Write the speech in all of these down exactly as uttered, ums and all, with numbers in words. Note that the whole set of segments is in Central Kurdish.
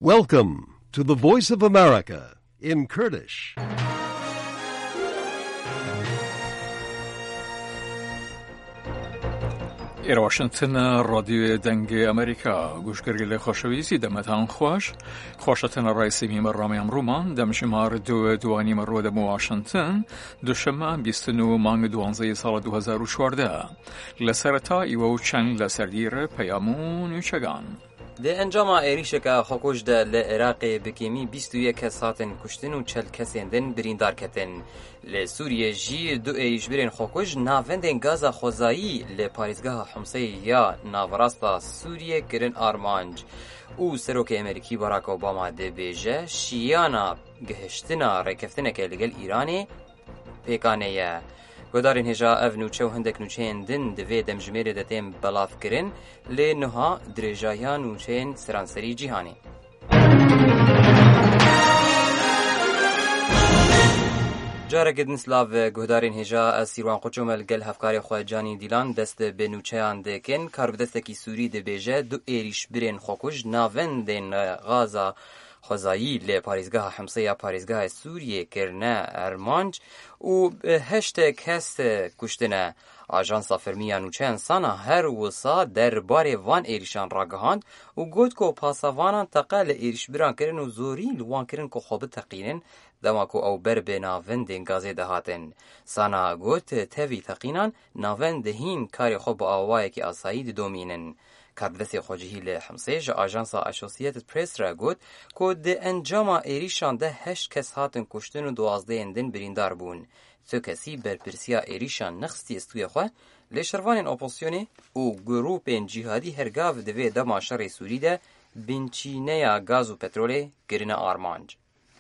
Welcome to the Voice of America in Kurdish. ای واشنگتن رادیو دنگ امریکا گوشگری خوشویزی دمتان خوش خوشتن رئیس میم رامیام رومان دم شمار دو دوانی مرود واشنگتن دوشنبه بیست و نه مانگ دوانزده سال دو هزار و چهارده لسرتا ایو چنگ لسردیر پیامون یوچگان ده انجام ایریشکا خوکوش ده لعراق بکیمی بیست و یک کس هاتن کشتن و چل کسین دن بریندار کتن. لسوریه جی دو ایریش برین خوکوش ناوندن گازا خوزایی لپاریزگاه حمسه یا ناوراستا سوریه کرن آرمانج. او سروک امریکی باراک اوباما ده بیجه شیانا گهشتنا ریکفتنه که لگل ایرانی پیکانه یا. گودارین هجا اف نوچه و هندک نوچهین دن دوی دمجمیر دتیم بلاف کرن لی نها درجایا نوچهین سرانسری جیهانی. جاره گدن سلاو گودارین هجا از سیروان قچومل گل هفکاری خواه جانی دیلان دست به نوچهان دکن کار بدستکی سوری ده بیجه دو ایریش برین خوکوش ناون دین غازا خوزایی لپاریزگاه حمسه یا پاریزگاه سوریه کرنه ارمانج و هشت کست کشتنه. آژانس فرمیا نوچه انسانا هر وسا در بار وان ایریشان راگهاند و گوت کو پاسوانان تقال ایریش بران کرن و زوری لوان کرن کو خوب تقینن دماکو او بر به ناوند گازه دهاتن. سانا گوت تاوی تقینان ناوند هین کاری خوب آوائه که آسایید دومینن. کاربدستی خوجهی لحمسه جا آژانس اسوسییتد پرس را گوت که ده انجام ایریشان ده هشت کس هاتن کشتن و دوازده اندن بریندار بون. تو کسی برپرسیا ایریشان نخستی استوی خواه لشروان اپوزیسیونی و گروپین جهادی هرگاو دوی دما شر سوری ده بینچینه گاز و پترول گرنه آرمانج.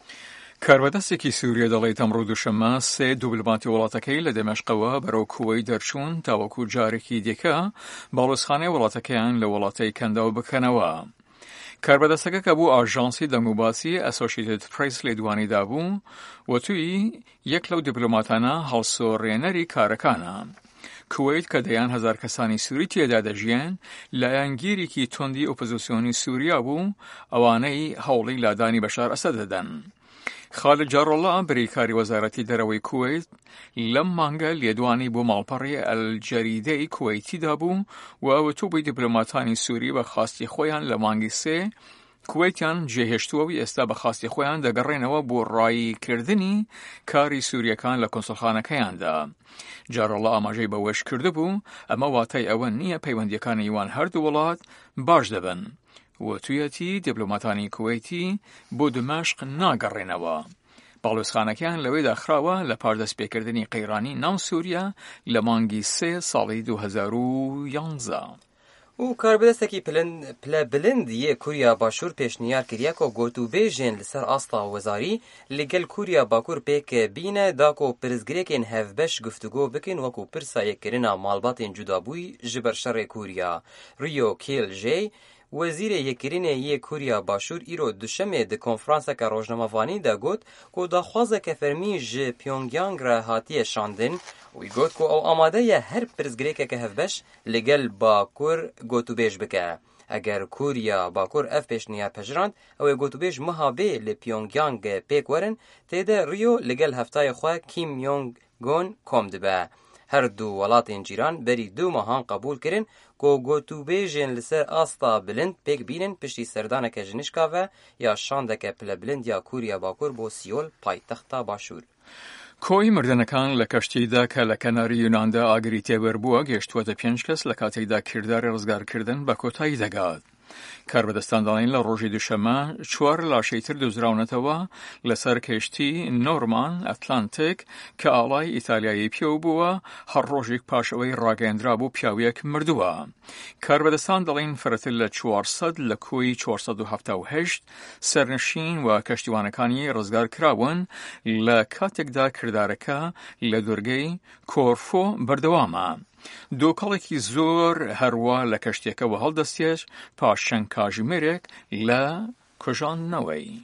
کاربدستێکی سووریا دەڵێت ئەمڕۆ دووشەممە سێ دووبلماتی وڵاتەکەی لە دەمەشقەوە بەرەو کوێی دەرچوون تاوەکو جارێکی دیکە باڵوسخانەی وڵاتەکەیان لە وڵاتەی کەنداو بکەنەوە. کاربەدەستەکە کە بوو ئاژانسی دەنگوباسی ئەسۆشیێتد پرێس لێدوانیدا بوو و توی یەک لەو دیپلۆماتانە هەڵسۆڕێنەری کارەکانە. کوێیت کە دەیان هەزار کەسانی سووری تێدا دەژیان لایەنگیرێکی تۆندی ئۆپۆزیسیۆنی سووریا بوو ئەوانەی هەوڵی لادانی بەشار ئەسەد دەدەن. خالد جارۆڵا بریکاری وەزارەتی دەرەوەی کوێیت لەم مانگە لێدوانی بۆ ماڵپەڕی ئەلجەریدەی کوێیتیدا بوو و وتوبووی دیپلۆماتانی سووری بە خاستی خۆیان لە مانگی سێ کوێیتیان جێهێشتووەوی ئێستا بە خاستی خۆیان دەگەڕێنەوە بۆ ڕایکردنی کاری سووریەکان لە کۆنسڵخانەکەیاندا. جارۆڵا ئاماژەی بەوەش کردبوو ئەمە واتای ئەوە نییە پەیوەندیەکانی یوان هەردوو وڵات باش دەبن و تویەتی دیپلۆماتانی کوێیتی بۆ دمەشق ناگەڕێنەوە. باڵوسخانەکەیان لەوەیدا خراوە لە پاردەستپێکردنی قەیرانی ناو سووریا لە مانگی سێ ساڵی دوو هەزار و یانزە. و کاربدستکی پله بلند یه کوریا باشور پیشنیار کردیا که گوتو بیجن لسر آستا وزاری لگل کوریا باکور پیک بینه دا که پرزگریکین هفبش گفتگو بکن وکو پرسا یک کرنا مالباتین جدابوی جبر شر کوریا. ریو کیل جی وزیر یکرین یک کوریا باشور ایرو دوشمه ده کنفرانس که روزنامه‌وانی دا گوت که داخوازه که فرمی ج پیونگیانگ را هاتی شاندن وی گوت که او آماده یه هر پرزگریکه که هفبش لگل باکور گوتو بیش بکه. اگر کوریا باکور اف پیشنیار پجراند او گوتو بیش مهابه لپیونگیانگ پیک ورن تیده ریو لگل هفتای خواه کیم یونگ گون کم دبه. هر دو ولاتین جیران بری دو ماهان قبول کرن که گوتو بیجن لسر آستا بلند پیک بینن پشتی سردانه که جنشکا و یا شانده که پل بلند یا کوریا باکور بو سیول پای تختا باشور. کۆی مردنەکان لە کەشتیدا کە لە کەناری یوناندا ئاگری تێبەر بووە گەیشتووەتە پێنج کەس لە کاتێکدا کرداری ڕزگارکردن بە کۆتایی دەگات. کاربەدەستان دەڵێن لە ڕۆژی دووشەممە چوار لاشەی تر دۆزراونەتەوە لەسەر کەشتی نۆرمان ئەتلانتیک کە ئاڵای ئیتالیایی پێو بووە هەر ڕۆژێک پاش ئەوەی ڕاگەیەندرا بوو پیاویەک مردووە. کاربەدەستان دەڵێن فرەتر لە چوارسەد لە کۆی چوارسەد و هەفتە و هەشت سەرنشین و کەشتیوانەکانی ڕزگار کراون لە کاتێکدا کردارەکە لە دورگەی کۆرفۆ بەردەوامە. دۆکەڵێکی زۆر هەروە لە کەشتێکەوە هەڵدەستێت پاش چەند کاتژمێرێک لە کوژاندنەوەی.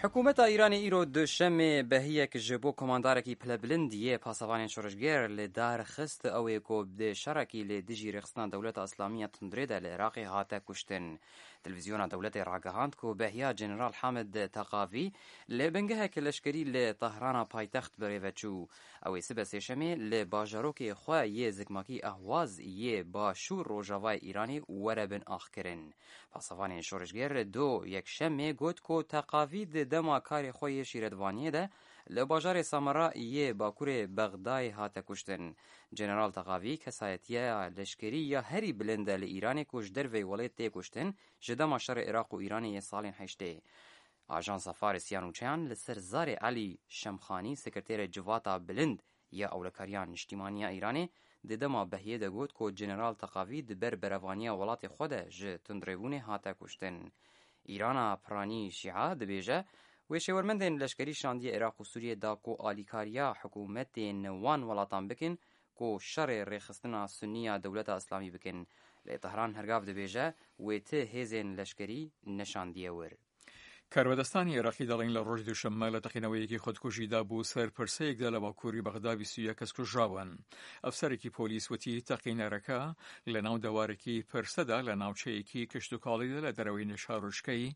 حکومت ایران ایرو دوشنبه بهیک جبو کماندارکی پلبلندیه پاسوان شورشگر لدار خست اوی کو د شرکی لدجی رخصتان دولت اسلامیه تندره د العراق هاته کشتن. تلویزیون دولت راگهاند کو بهیا جنرال حامد تقاوی لبنگه کلشکری لطهران پایتخت بریوچو اوی سبه سشمه لباجاروک خو ی زکماکی اهواز ی با شور روجاوای ایرانی وربن اخکرن. پاسوان شورشگر دو یک شمه گوت کو تقاوی دما کاری خوی شیردوانیه ده لباجار سامرا یه باکور بغدای هاته کشتن. جنرال تقاوی کسایتیه لشکری یا هری بلنده لإیران کش در وی ولایت تی کشتن جدما شر عراق و ایران یه سالین هشته. آژانس فارس یانوچیان لسر زار علی شمخانی سکرتیر جواتا بلند یا اولکاریان نشتیمانی ایرانی ددما بهیه ده گوت کو جنرال تقاوی دبر بروانیا ولات خود ج تندروونه هاته کشتن. ایران پرانی شیعه دبیجه و شورمندین لشکری شاندی عراق و سوریه دا کو آلیکاریا حکومت نوان ولاتان بکن کو شر ریخستنا سنیه دولت اسلامی بکن. لی طهران هرگاف دبیجه و ته هیزین لشکری نشاندیه ور. کاربدستانی عراقی دەڵێن لە ڕۆژ دووشەممە لە تەقینەوەیەکی خۆدکوژیدا بوو سەر پرسەیەکدا لە باکووری بەغدا بیست و یەک کەس کوژراون. ئەفسەرێکی پۆلیس وتی تەقینەرەکە لە ناو دەوارێکی پرسەدا لە ناوچەیەکی کشتوکاڵیدا لە دەرەوەی نێشارۆچکەی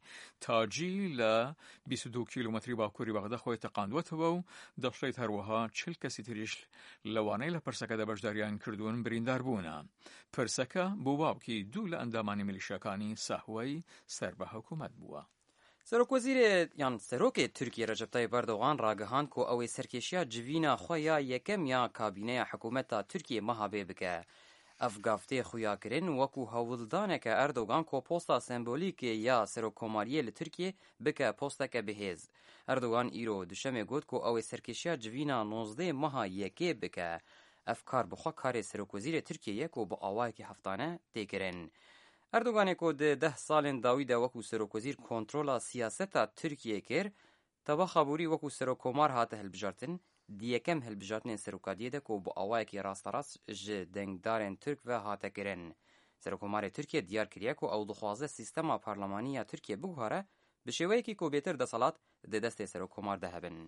تاجی لە بیست و دوو کیلومەتری باکووری بەغدا خۆی تەقاندوەتەوە و دەڵێت هەروەها چل کەسی تریش لەوانەی لە پرسەکەدا بەشداریان کردوون بریندار بوونە. پرسەکە بۆ باوکی دوو لە ئەندامانی میلیشیەکانی ساهوای سەر بە حکوومەت بووە. سروک وزیر یان سروک ترکیه رجب طیب اردوغان راگهاند کو اوی سرکشیا جوینا خویا یکم یا کابینه حکومت ترکیه مهابه بکه. افگافته خویا کرن وکو هولدانه که اردوغان کو پوستا سمبولیک یا سروکوماریه لترکیه بکه پوستا که بهیز. اردوغان ایرو دوشمه گوت کو اوی سرکشیا جوینا نوزده مها یکه بکه. افکار بخوا کار سروک وزیر ترکیه یکو با آوائی که هفتانه تیکرن. اردوغان کو ده ده سالن داوی ده وکو سروکوزیر کنترولا سیاستا ترکیه کر تبا خبوری وکو سروکومار هاته هلبجارتن دیکم هلبجارتن سروکادیه ده کو با آوائی که راست راست ج دنگدارن ترک و هاته کرن. سروکومار ترکیه دیار کریه کو او دخوازه سیستما پارلمانی ترکیه بگوهاره بشوهی که کو بیتر ده سالات ده دست سروکومار ده هبن.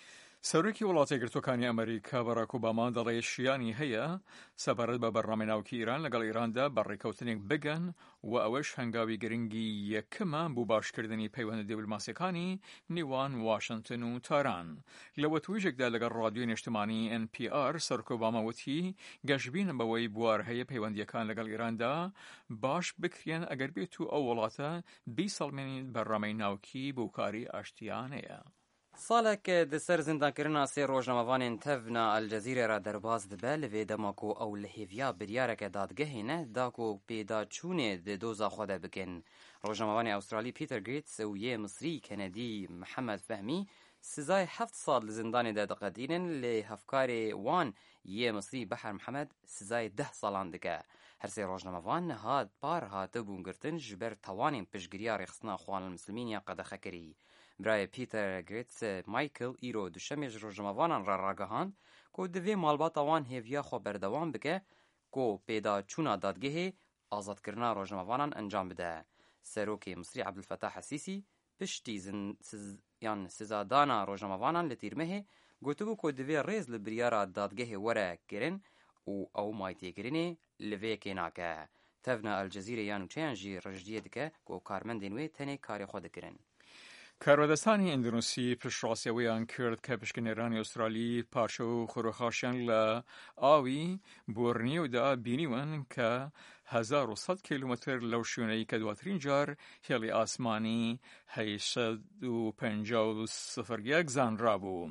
سەرۆکی وڵاتی یەکگرتووەکانی ئەمریکا بەراک ئۆباما دەڵێ شیانی هەیە سەبارەت بە بەرنامەی ناوکی ئیران لەگەڵ ئیراندا بەڕێکەوتنێک بگەن و ئەوەش هەنگاوی گرنگی یەکەمە بۆ باشکردنی پەیوەندە دیپلۆماسیەکانی نێوان واشنگتن و تاران. لە وەتویژێکدا لەگەڵ ڕادیۆی نیشتیمانی ئێن پی ئار سەرۆک ئۆباما وتی گەشتبینم بەوەی بوار هەیە پەیوەندیەکان لەگەڵ ئیراندا باش بکرێن ئەگەر بێت و ئەو وڵاتە بیسەڵمێنین بەرنامەی ناوکی بۆ کاری ئاشتیانەیە. سالک د سر زندان کرنا سه روزنامه‌وان تفنا الجزیره را درباز دبه لوی دماکو او لهویا بریارک دادگه نه داکو پیدا چونه د دوزا خوده بکن. روزنامه‌وان استرالی پیتر گریتس و یه مصری کندی محمد فهمی سزای هفت سال زندان ده دقدینن لی هفکار وان یه مصری بحر محمد سزای ده سالان دکه. هر سه روزنامه‌وان هاد پار هاته بونگرتن جبر توانین پشگیریا رخصنا خوان المسلمین یا قدخه کری. برای پیتر گریتس مایکل ایرو دوشمیج روزنامه‌وانان را راگهاند کو دوی مالبات وان هیویا خو بردوام بکه کو پیدا چونا دادگه آزاد کرنا روزنامه‌وانان انجام بده. سروک مصری عبدالفتاح السیسی پشتی زن سز یان سزادانا روزنامه‌وانان لتیرمه گوتبو کو دوی ریز لبریارا دادگه وره کرن او او مایتی کرنه لوی کناکه. تفنا الجزیره یانو چنجی رجدیه دکه کو کارمندین وی تنه کاری خود کرن. کاربدەستانی ئیندۆنێسی پشتڕاستیەوەیان کرد کە پشکنێرانی ئوسترالی پارچە و خۆرەخاشیان لە ئاوی بۆرنیۆدا بینیون کە هەزار و سەد کیلومتر لەو شوێنەی کە دواترین جار هێڵی ئاسمانی هەیشەد و پەنجا و سفر یەک زانرابوو.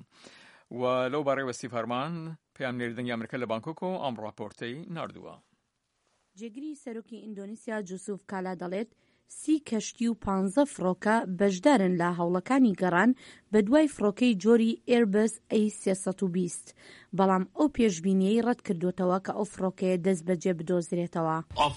و لەو بارەی وەستی فەرمان پەیامنێردنگی ئەمریکا لە بانکۆک و ئەم ڕاپۆرتەی ناردووە. جێگری سەرۆکی ئیندۆنیسیا جوسوف کالا دەڵێت سی کەشتی و پانزە فڕۆکە بەشدارن لە هەوڵەکانی گەڕان بە دوای فڕۆکەی جۆری ئێربەس ئەی سێسەد و بیست بەڵام ئەو پێشبینیەی ڕەت کردوتەوە کە ئەو فڕۆکەیە دەست بەجێ بدۆزرێتەوە.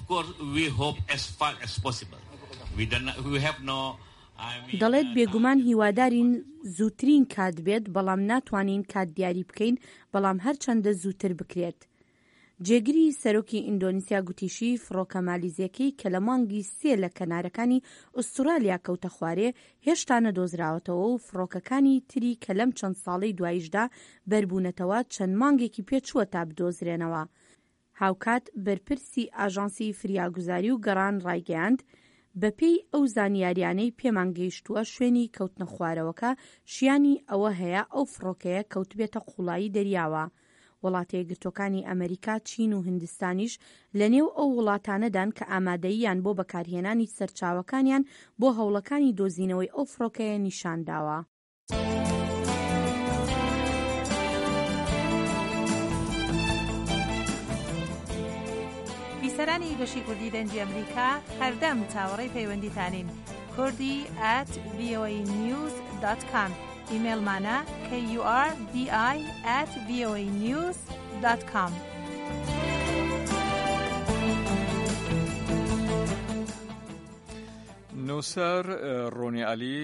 دەڵێت بێگومان هیوادارین زووترین کات بێت بەڵام ناتوانین کات دیاری بکەین بەڵام هەرچەندە زووتر بکرێت. جێگیری سەرۆکی ئیندۆنیسیا گوتیشی فڕۆکە مالیزیەکەی کە لە مانگی سێ لە کەنارەکانی ئوسترالیا کەوتە خوارێ هێشتا نەدۆزراوەتەوە و فڕۆکەکانی تری کە لەم چەند ساڵەی دواییشدا بەربوونەتەوە چەند مانگێکی پێچووە تا بدۆزرێنەوە. هاوکات بەرپرسی ئاژانسی فریاگوزاری و گەڕان ڕایگەیاند بەپێی ئەو زانیاریانەی پێمان گەیشتووە شوێنی کەوتنە خوارەوەکە شیانی ئەوە هەیە ئەو فڕۆکەیە کەوتبێتە قوڵایی دەریاوە. وڵاتە یەکگرتووەکانی ئەمریکا، چین و هیندستانیش لە نێو ئەو وڵاتانەدان کە ئامادەییان بۆ بەکارهێنانی سەرچاوەکانیان بۆ هەوڵەکانی دۆزینەوەی ئەو فڕۆکەیە نیشانداوە. بیسەرانی بەشی کوردی دەنجی ئەمریکا هەردەم چاوەڕێی پەیوەندیتانین. کوردی ئەت ڤی ئۆ ای نیوز دۆت کۆم ئیمێلمانە کە یو ئار دی ئای ئەت ڤی ئۆ ای نیوز دۆت کۆم. نووسەر ڕۆنی عەلی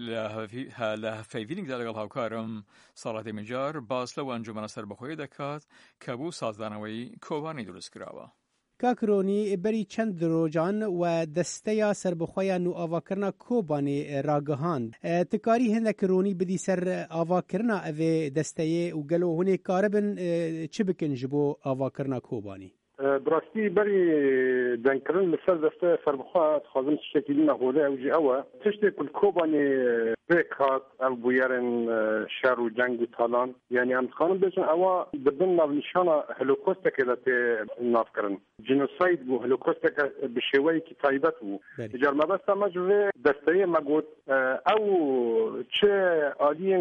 لە هەفەیڤینێکدا لەگەڵ هاوکارم ساڵاتی منجار باس لەو ئەنجومەنە سەربەخۆیی دەکات کە بوو سازدانەوەی کۆبانی دروست کراوە. کاکرۆنی بەری چەند درۆجان و دەستەیە سەربەخۆیان و ئاواکردنا کۆبانێ ڕاگەهاند. تکاری هەندێک ڕۆنی بدی سەر ئاواکردنا ئەvê دەستەیە و گەلۆ هەنێ کارە بن چ بکەن ji بۆ ئاواکردنا کۆبانی؟ براستی بەری دەنگکردن لەسەر دەستە سەربەخوا دەخوازم تشتێکی نەهۆڵێ ئەوژی ئەوە تشتێک کۆبانێ پێک هات ئەو بویەرن شەڕ و جەنگ و تاڵان یعنی ئەم دخوانم بێژن ئەوە دەبن ناونیشانە هەلۆکۆستێکێ دەتێ نافکردن جنۆساید بوو هەلۆکۆستێکە بە شێوەیەکی تایبەت بوو جار مەبەستە مەجوێ دەستەیە مەگوت ئەو چه ئالiyên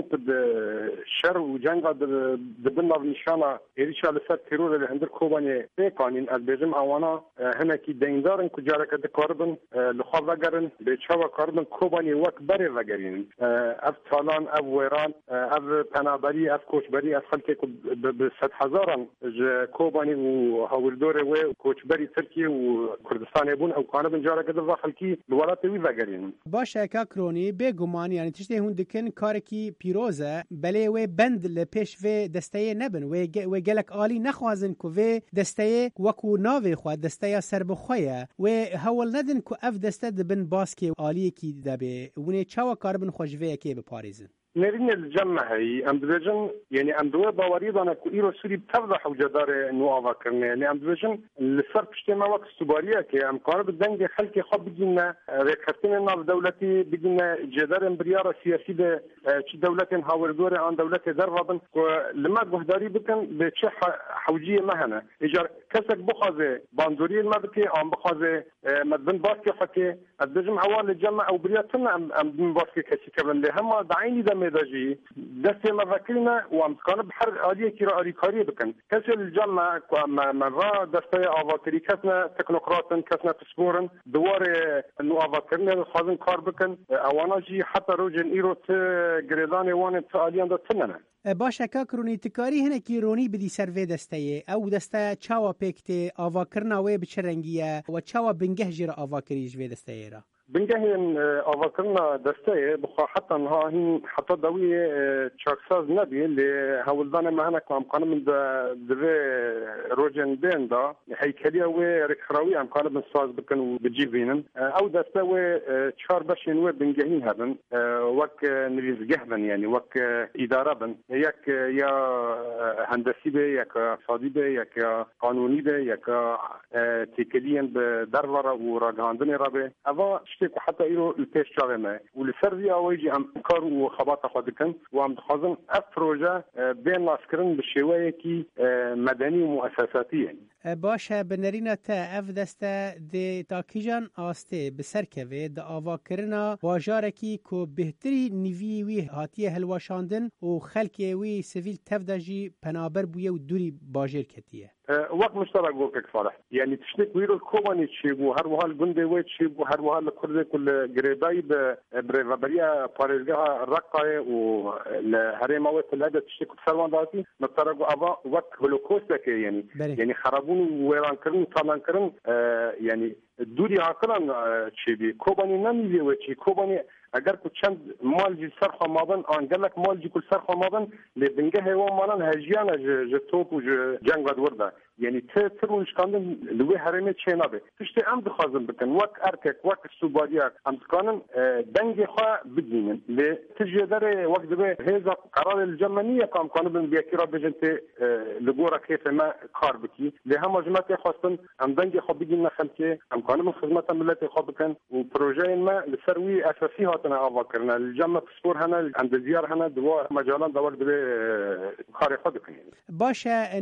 شەڕ و جەنگا دەبن ناونیشانە ێریشا لەسەر تێرۆرە لە هەندێک کۆبانێ پێکانین ئەس بێژم ئەوانە هەنێکی دەنگدارن کو جارەکە دەکاربن لەخوا ڤەگەرن بێچاوە کاربن کۆبانێ وەک بەرێ ڤەگەرین ئەف تاڵان ئەف وێران ئەف پەنابەری ئەف کۆچبەری ئەف خەلکێک بە سەد حەزاران کۆبانی و هەوڵدۆرێ وێ کۆچبەری ترکیە و کوردستانێ بوون ئەو کانەبن جارەکە دەڤە خەلکی وڵاتێ وی ڤەگەرین. باشە کاکرۆنی بێگومان یانی تشتێ هون دکن کارێکی پیرۆزە بەلێ وێ بەند لە پێش vê دەستەیە نەبن وێ gelek alî nexwazin ku vê desteyê wekû navê xwe desteya serbixwe ye wê hewl nedin ku ev deste dibin baskê aliyekî debe hûnê çawa karibin xwe ji vê yekê biparêzin. نرين الجمع هي ام دبجن يعني ام دو باوري دانا كو ايرو سوري بتفضح وجدار نوافا كرنا يعني ام دبجن لسر بشتما وقت استباريه كي ام قارب الدنج خلكي خب بجينا ريكتنا ناف دولتي بجينا جدار امبريار سياسي ده دولتين هاوردور عن دولت دربن لما بهداري بكن بتش حوجيه مهنه اجار كسك بخازه باندوري ما بكي ام بخازه مدبن باسكي حكي الدجم حوالي الجمع او برياتنا ام بن باسكي كسي كبن لهم دعيني ده مداجي دستي مفكرنا وامكان بحر عاديه كيرا اريكاري بكن كسي الجمع مرة دستي افاكري كسنا تكنوقراطن كسنا تسبورن دوار انه افاكرنا خازن كار بكن اوانا جي حتى روجن ايرو گریدان وان تعالیان ده تننه. باشه کاکرونی تکاری هنکی رونی بدی سر وی دستیه او دسته چاوا پکته آواکرنا وی بچرنگیه و چاوا بنگه جیر آواکریج وی دستیه را. بنجهن آواکرنا دسته بخوا حتی نها هین حتی دوی چاکساز نبی لی هولدان مهنه که امکان من دوی روجن بین دا هیکلی و رکراوی امکان من ساز بکن و بجیبینن او دسته و چهار بشین و بنجهین هبن وک نریزگه بن یعنی وک اداره بن یک یا هندسی به یک اقتصادی به یک قانونی به یک تیکلین به درواره و راگاندن را به اوا شتێک حتا ئیرۆ پێش چاوێمە و لەسەر وی ئەوەیجی ئەم کار و خەباتە خۆ دکن و ئەم دخوازن ئەف پرۆژە بێن ناسکردن بە شێوەیەکی مەدەنی و مؤسساتیە. باشه بنرینه تا اف دسته دی تاکیجان آسته بسرکوه دا آواکرنا واجارکی که بهتری نیوی وی هاتیه هلواشاندن و خلکی وی سویل تفدجی پنابر بویه و دوری باجر کتیه. وقت مشترك وكك صالح يعني تشتك ويرو الكوماني تشيبو هر وها الجندي وي تشيبو هر وها الكرد كل جريداي بريفابريا باريزها الرقاي والهريمه وتلاده تشتك سلمان داتي مترجو ابا وقت هولوكوست يعني يعني خربون ويران كرن طالان كرن آه يعني دوری عقلان چی بی کوبانی نمیوی و چی کوبانی اگر کو چند مال جی سر خمابن انگلک مال جی کل سر خمابن لبنگه هوا مالن هجیان ج توپ و جنگ ورده یعنی ته ترونش کندن لوی حرمه چه نبه تشتی ام دخوازم بکن وک ارکک وک سوبادیاک ام کانن دنگ خوا بدینن ل تجدر وقت به هذا قرار الجمنيه قام كانوا بيكرا بجنت لغورا كيف ما كار بكي لهم جماعه خاصه ام دنج خو بيجينا خلكي ام كانوا من خدمه ملتي خو بكن وبروجي ما لسروي اساسي هاتنا افكرنا الجمع سپور هنا عند زيار هنا دوا مجالان دور به خارج خو بكن باشه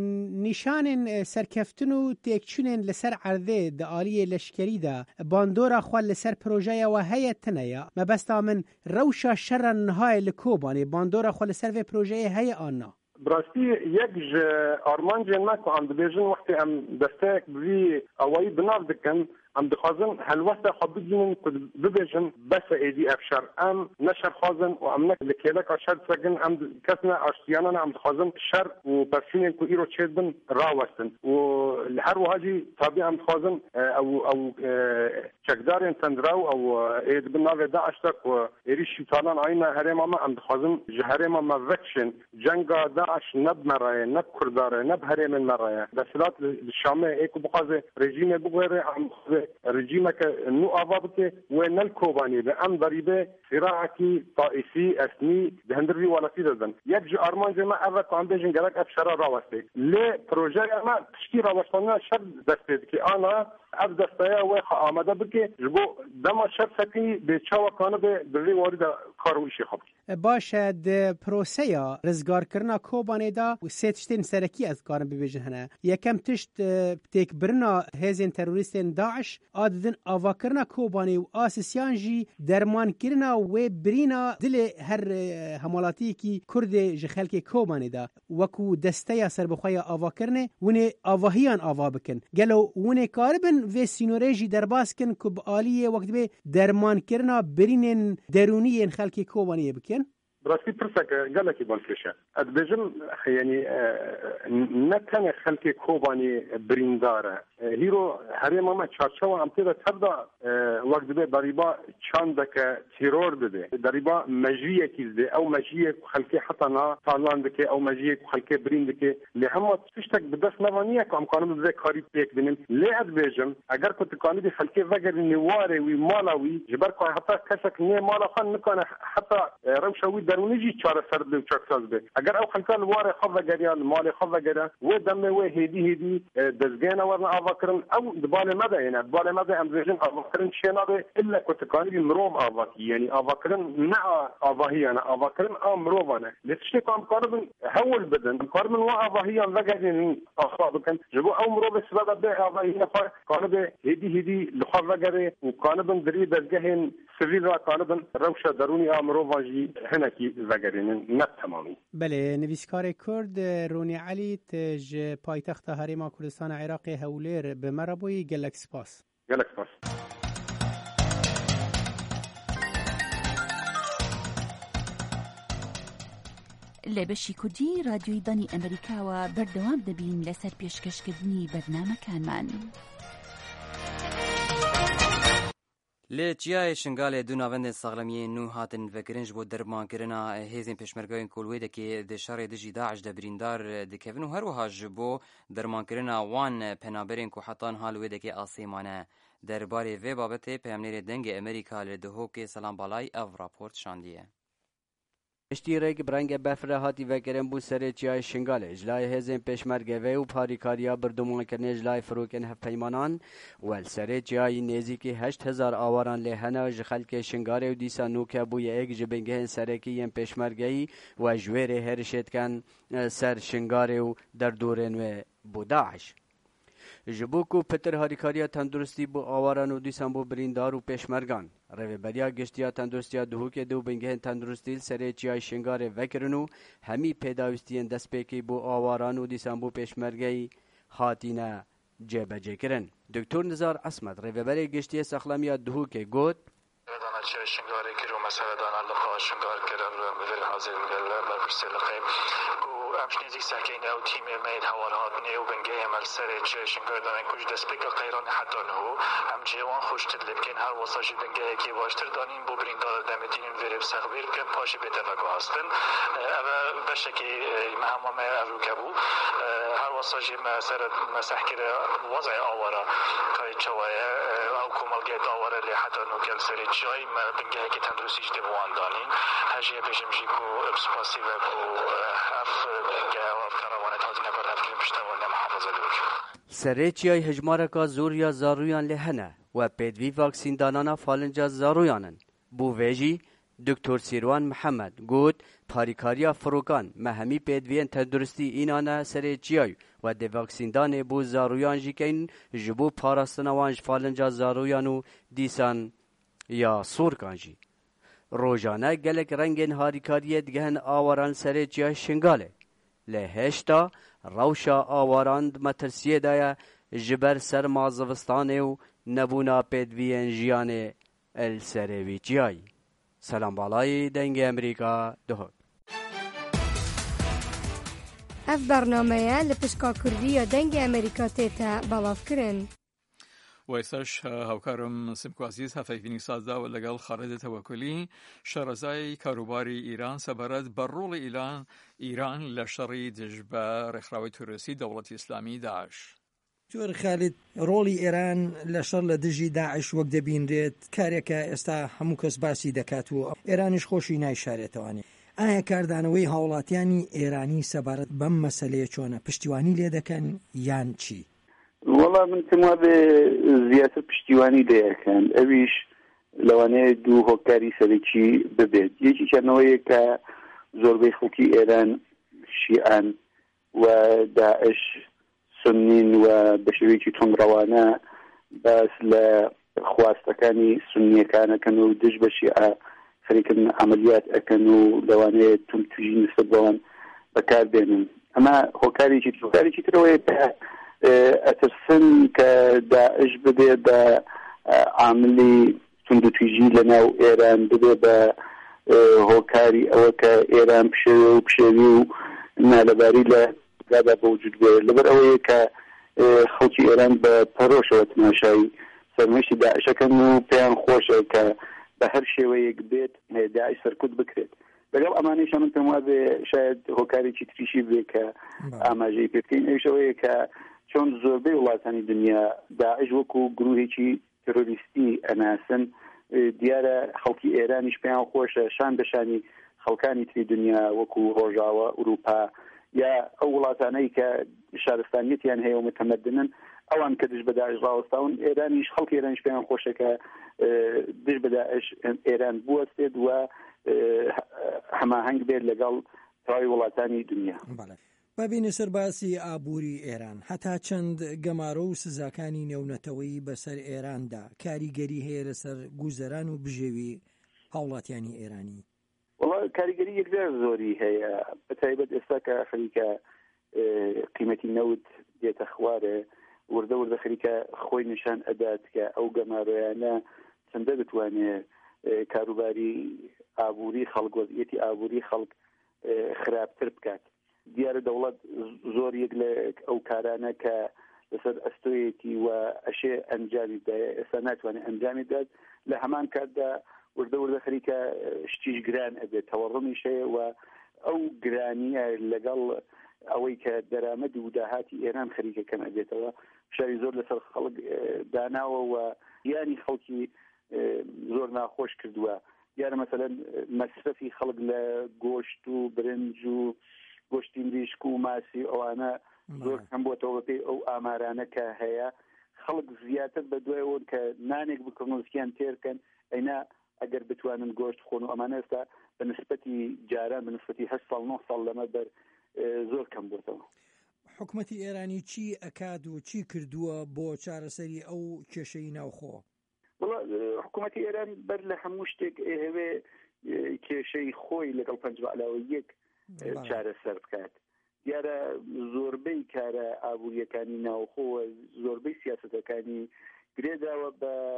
نشان سرکفتن و تکچونن لسر عرضه د عالی لشکری ده باندورا خو لسر پروژه و هیئتنه یا مبستا من روشا شر نهای لکوبانی باندورا خو لسر و پروژه هی آنها براستی یک آرمان جنما که ام دبیجن وقتی ام دستک بی اوایی بناف دکن ام دخوازن هلوسته خو بگینن که ببیجن بس ایدی افشار ام نشر خوازن و ام نک لکیلک اشار سگن ام کسنا اشتیانان ام دخوازن شر و پرسینن که ایرو چیدن راوستن و هر وهاجی طبیعی ام دخوازن او او چکدارین تندراو او اید بناو داعش تک و ایریشی تالان آینا هرم اما ام دخوازن جهرم اما وکشن جنگا داعش نب مرایه نب کرداره نب هرم مرایه دستلات شامه ایکو بخوازه رژیم بگوره ام رژیمك نو آوابك وين الكوباني بأم ضريبة صراعتي طائفي أثني بهندري ولا في ذن يجي أرمان زي ما أردت عم بيجن قالك أبشر راوستي ليه بروجي ما تشكي راوستنا شد دستيدك أنا أبدأ استيا وخا آمده بك جبو دما شد سكي بتشاو كانوا بدري وارد كارويشي خبك باشه د پروسه رزگار کرنا کوبانه دا و سیتشتین سرکی از کارم ببیجن هنه یکم تشت تیک برنا هزین تروریستین داعش آددن آوا کرنا کوبانه و آسیسیان جی درمان کرنا و برینا دل هر همالاتی کی کرد جخلک کوبانه دا وکو دسته سر بخواه آوا کرنه ونه آواهیان آوا بکن گلو ونه کاربن و سینوریجی درباس کن کب آلیه وقت به درمان کرنا برینن درونی خلک کوبانه بکن براستی پرسک گلکی بالکشه اد بجم یعنی نکنه خلک کوبانی برینداره هیرو هریم ما چارچو هم تیدا تبدا وقت به دریبا چند که تیرور بده دریبا مجیه کیزده او مجیه خلک حتی نا تالان دکه او مجیه خلک بریند که لهم تشتک بدست نوانیه که امکانم بده کاری پیک بینیم لی اد بجم اگر کت کانی دی خلک وگر نواره وی مالاوی جبر که حتی کسک نه مالا خان نکنه حتی روشوی درونیجی چاره سرد و چکساز به اگر او خلکان واره خواه گریان مال خواه گریان و دم و هدی هدی دزگین ورن آواکرن او دبال مده یعنی دبال مده امزیجن آواکرن چه نبه الا کتکانی مروم آواکی یعنی آواکرن نه آواهی یعنی آواکرن آمروانه لتشتی که امکاربن هول بدن امکاربن و آواهیان وگرین آخواه بکن جبو او مروب سبب به آواهی نخواه کانبه هدی هدی لخواه وگره و کانبن دری دزگهین سویل را کانبن روش درونی آمروانجی هنکی وگرین نه تمامی بله نویسکار کرد رونی علی تج پایتخت هرم کردستان عراق هولیر به مربوی گلک سپاس گلک سپاس لبشی کردی رادیوی دانی امریکا و بردوام دبین لسر پیشکشکردنی برنامه‌کانمان. لی چیای شنگال دو ناوند ساغلمی نو هاتن وکرنج بود درمان کرنا هیزن پشمرگاین کولوی دکی دشار دجی داعش دبریندار دکوین و هر وهاج بو درمان کرنا وان پنابرین کو حتان حالوی دکی آسیمانه درباره و بابت پیامنیر دنگ امریکا لدهو که سلام بالای او راپورت شاندیه. اشتیرک برنگ بفره هاتی وکرن بو سر چیای شنگال اجلای هزین پشمرگه و پاریکاریا بردومان کرن اجلای فروکن هفپیمانان و سر چیای نزدیکی هشت هزار آواران لهنه جخلک شنگاره و دیسا نوکه بوی ایک جبنگه سرکی یم پشمرگهی و جویر هرشت کن سر شنگاره و در دورن و بوداعش. جبوکو پتر هاریکاریا تندرستی بو آواران و دیسان بو بریندار و پشمرگان روی بریا گشتیا تندرستیا دهو که دو بنگهن تندرستی سره چیای شنگار وکرنو همی پیداوستین دست پیکی بو آواران و دیسان بو پشمرگی خاتینه جبجه کرن. دکتر نزار اسمت روی بریا گشتیا سخلامیا دهو که گوت چه شنگاری که رو مثلا دانه لقا شنگار کردن رو مدیر حاضر میگل برپرسی لقیم و امش نزیک سکین او تیم مید هوارات نیو بنگه عمل سر چه شنگار دانه کج دسپیک قیران حتی نهو هم جوان خوش تدلب کن هر واساجی بنگه کی واشتر دانین بو برین دار دمتین ویرب سخبیر کن پاشی بده و هستن اما بشکی مهمه افرو کبو هر واساجی ما سر مسح كده وضع آوارا كاي چوايا او كومالگيت آوارا اللي حتى نوكل سري جاي ما بنجه كي تندرسي جدي بواندانين هجي بيجم جيكو بسباسي وكو هف بنجه و كروانت هازي نبر هف كلم بشتاوان محافظة دوك سري چياي هجماركا زوريا زارويان لهنه و پدوی واکسین دانانا فالنجا زارویانن بو ویجی دکتر سیروان محمد گوت پاریکاریا فروکان مهمی پدوین تندرستی اینانه سر چیای و د واکسیندان بو زارویان جیکین جبو پاراستنوانج فالنجا زارویانو دیسان یا سورکانجی روزانه گلک رنگین هاریکاریه دگهن آواران سر چیای شنگاله لهشتا روشا آواران مترسیه دایا جبر سر مازوستانه و نبونا پدوین جیانه السروی چیای سلام بالای دنگ امریکا دهک اف برنامه لپشکا کردی دنگ امریکا تیتا بلاف کرن ویسش هاوکارم سمکو عزیز هفایفینی سازده و لگل خارد توکلی شرزای کاروباری ایران سبرد بر رول ایران ایران لشری دجبه رخراوی تورسی دولت اسلامی داعش جور خالد ڕۆڵی ئێران لەشەڕ لە دژی داعش وەک دەبینرێت کارێکە ئێستا هەموو کەس باسی دەکات و ئێرانیش خۆشی نایشارێتەوەنێ ئایا کاردانەوەی هاوڵاتیانی ئێرانی سەبارەت بەم مەسەلەیە چۆنە پشتیوانی لێ دەکەن یان چی؟ وەڵام من تما بێ زیاتر پشتیوانی لێەکەن ئەویش لەوانەیە دوو هۆکاری سەرەکی ببێت یەکیکەنەوەیە کە زۆربەی خەڵکی ئێران شیعان و داعش سنین و بەشێوەیەکی تۆمڕەوانە باس لە خواستەکانی سنیەکانەکەن و دژ بە شیعە خەریکن عملیات ئەکەن و لەوانەیە تومتوژی نسبەت بەوان بەکاربێنن ئەمە هۆکارێکی هۆکارێکی ترەوەیە کە ئەترسن کە داعش بدێ بە عاملی توندوتویژی لەناو ئێران بدێ بە هۆکاری ئەوە کە ئێران پشێوێ و پشێوی و نالەباری لە گادا بەوجود بێت لەبەر ئەوەیە کە خەڵکی ئێران بە پەرۆشەوە تماشای سەرمەشتی داعشەکەن و پێیان خۆشە کە بە هەر شێوەیەک بێت داعش سەرکوت بکرێت لەگەڵ ئەمانەیشە من پێم وابێ شاید هۆکارێکی تریشی بێ کە ئاماژەی پێ بکەین ئەوشەوەیە کە چۆن زۆربەی وڵاتانی دنیا داعش وەکو گروهێکی تێرۆریستی ئەناسن دیارە خەڵکی ئێرانیش پێیان خۆشە شان بەشانی خەڵکانی تری دنیا وەکو ڕۆژاوە ئوروپا یا ئەو وڵاتانەی کە شارستانیەتیان هەیە و متەمەدنن ئەوان کە دژ بە داعش ڕاوەستاون ئێرانیش خەڵکی ئێرانیش پێیان خۆشە کە دژ بە داعش ئێران بوەستێت و هەماهەنگ بێت لەگەڵ تەواوی وڵاتانی دنیا. بابینە سەر باسی ئابووری ئێران هەتا چەند گەمارە و سزاکانی نێونەتەوەی بەسەر ئێراندا کاریگەری هەیە لەسەر گوزەران و بژێوی هاوڵاتیانی ئێرانی؟ وڵا کاریگەری یەکجار زۆری هەیە بەتایبەت ئێستا کە خەریکە قیمەتی نەوت دێتە خوارێ وردە وردە خەریکە خۆی نیشان ئەدات کە ئەو گەمارۆیانە چەندە بتوانێت کاروباری ئابووری خەڵک وەزعیەتی ئابووری خەڵک خراپتر بکات دیارە دەوڵەت زۆر یەک لە ئەو کارانە کە لەسەر ئەستۆیەتی و ئەشێ ئەنجامی بدایە ئێستا ناتوانێت ئەنجامی بدات لە هەمان کاتدا وردە وردە خەریکە شتیش گران ئەبێت تەوەڕەمیش هەیە و ئەو گرانیە لەگەڵ ئەوەی کە دەرامەد و داهاتی ئێران خەریکە کەم ئەبێتەوە شاری زۆر لەسەر خەڵک داناوە و یانی خەڵکی زۆر ناخۆش کردووە یارە مەسەلەن مەصرفی خەڵک لە گۆشت و برنج و گۆشتی مریشک و ماسی ئەوانە زۆر کەم بۆتەوە پێی ئەو ئامارانە کە هەیە خەڵک زیاتر بە دوایەوە کە نانێک بکڕن و زیان تێرکەن ئەینا ئەگەر بتوانن گۆشت خۆن و ئەمانە ئێستا بە نسبەتی جاران بە نسبەتی هەشت ساڵ نۆ ساڵ لەمە بەر زۆر کەم بۆتەوە. حکوومەتی ئێرانی چی ئەکات و چی کردووە بۆ چارەسەری ئەو کێشەی ناوخۆ؟ وڵا حکوومەتی ئێران بەر لە هەموو شتێک هەوێ کێشەی خۆی لەگەڵ پەنجە عەلاوە یەک چارەسەر بکات دیارە زۆربەی کارە ئابووریەکانی ناوخۆوە زۆربەی سیاسەتەکانی گرێداوە بە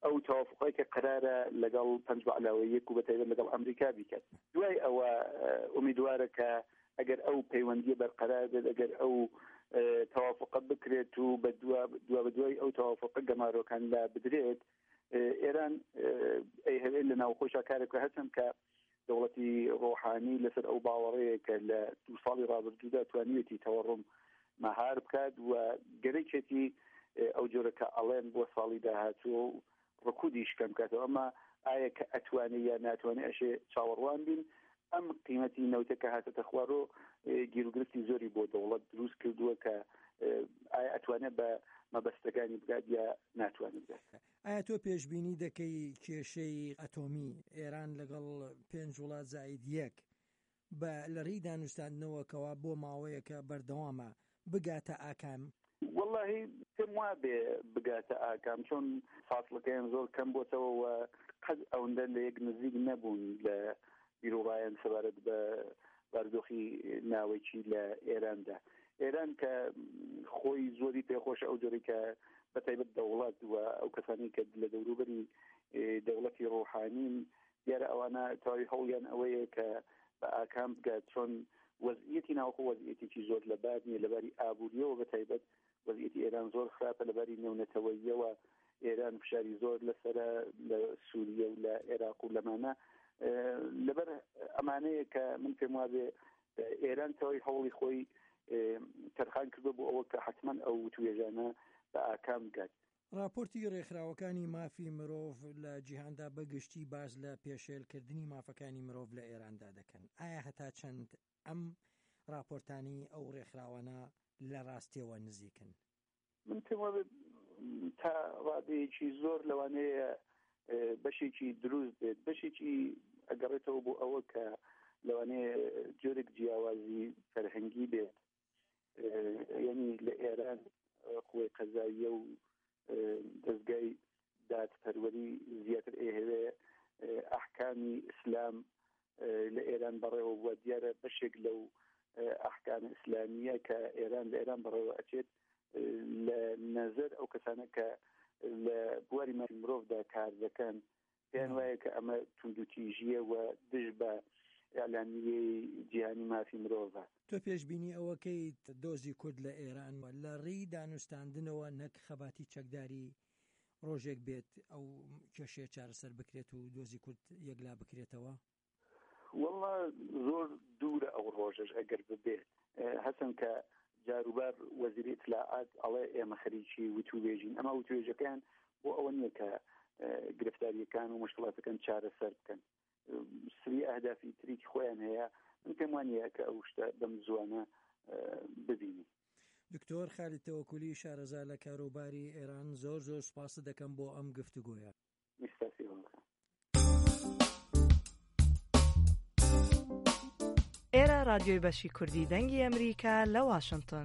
ئەو تەوافقی کە قرارە لەگەڵ پەنج علاوەیەک و بەتایبەت لەگەڵ ئەمریکا بیکات. دوای ئەوە ئومیدوارە کە ئەگەر ئەو پەیوەندیە بەرقەرار بێت، ئەگەر ئەو تەوافقە بکرێت و بە دوا بە دوای ئەو تەوافقە گەمارۆکان لا بدرێت، ئێران ئەی هەوێت لە ناوخۆشە کارێک هەچەند کە دەوڵەتی ڕۆحانی لەسەر ئەو باوەڕەیە کە لە دوو ساڵی ڕابردوودا توانیوێتی تەوەڕم مەهار بکات و گەرەیکێتی ئەو جۆرەکە ئەڵێن بۆ ساڵی داهاتوە و ڕکودی شکەم کاتەوە. ئەمە ئایا کە ئەتوانێت یا ناتوانێت ئەشێ چاوەڕوان بین. ئەم قیمەتی نەوتەکە هاتەتە خوارۆ گیرروگرفتی زۆری بۆ دەوڵەت دروست کردووە کە ئایا ئەتوانێت بە مەبەستەکانی بگات یا ناتوانێت بگات. ئایا تۆ پێشبینی دەکەی کێشەی ئەتۆمی ئێران لەگەڵ پێنج وڵات زائید یەک بە لەڕێی دانوستاندنەوەکەوە بۆ ماوەیەکە بەردەوامە بگاتە ئاکام؟ واللهی پێم وا بێ بگاتە ئاکام، چۆن فاصلەکەیان زۆر کەم بۆتەوە قەت ئەوەندە لە یەک نزیک نەبوون لە بیرۆڕایەن سەبارەت بە باردۆخی ناوەیکی لە ئێراندا. ئێران کە خۆی زۆری پێخۆشە ئەو جۆری کە بەتایبەت دەوڵەت و ئەو کەسانی کە لە دەوروبەری دەوڵەتی ڕۆحانین دیارە ئەوانە تاوی هەوڵیان ئەوەیە کە بە ئاکام بگات، چۆن وەزعیەتی ناوخۆ وەزعیەتێکی زۆر لەبار نیە، لەباری ئابووریەوە بەتایبەت وەزعیەتی ئێران زۆر خراپە، لەباری نێونەتەوەییەوە ئێران فشاری زۆر لەسەرە لە سووریە و لە عێراق و لەمانە. لەبەر ئەمانەیە کە من پێم وابێ ئێران تەوەی هەوڵی خۆی تەرخان کردو بۆ ئەوە کە حتمما ئەو توێژانە بە ئاکام بگات. راپۆرتی ڕێکخراوەکانی مافی مرۆڤ لە جیهاندا بەگشتی باز لە پێشێلکردنی مافەکانی مرۆڤ لە ئێراندا دەکەن. ئایا هەتا چەند ئەم راپۆرتانی ئەو ڕێکخراوانە لە ڕاستیەوە نزیکن؟ من پێم وابێ تا ڕادەیەکی زۆر لەوانەیە بەشێکی دروست بێت، بەشێکی ئەگەڕێتەوە بۆ ئەوە کە لەوانەیە جۆرێک جیاوازی فەرهەنگی بێت، یعنی لە ئێران قووەی قەزاییە و دەستگای دادپەروەری زیاتر ئێهوێ ئەحکامی ئیسلام لە ئێران بەڕێوە بووە. دیارە بەشێک لەو ئەحکام ئیسلامیە کە ئێران لە ئێران بەڕێوە ئەچێت لە نەزەر ئەو کەسانە کە لە بواری مافی مرۆڤدا کار دەکەن پێیان وایە کە ئەمە توندوتیژیە و دژ بە ئەعلامیەی جیهانی مافی مرۆڤە. تۆ پێشبینی ئەوەکەی دۆزی کورد لە ئێران لە ڕێی دانوستاندنەوە نەک خەباتی چەکداری ڕۆژێک بێت ئەو کێشەیە چارەسەر بکرێت و دۆزی کورد یەکلا بکرێتەوە؟ والله زۆر دوورە ئەو ڕۆژەش ئەگەر ببێت. هەسن کە جاروبار وەزیری اطلاعات ئەڵێ ئێمە خەریکی وتوبێژین، ئەمە وتوێژەکان بۆ ئەوە نییە کە گرفتاریەکان و مشکڵاتەکان چارەسەر بکەن. سری ئەهدافی تریکی خۆیان هەیە. من پێم وانیە کە ئەو شتە بەم زوانە ببینی. دکتۆر خالید تەوەکولی شارەزا لە کاروباری ئێران، زۆر زۆر سپاس دەکەم بۆ ئەم گفتوگۆیە. میستاسی هەڵکە. ئێرە رادیۆی بەشی کوردی دەنگی ئەمریکا لە واشنگتن.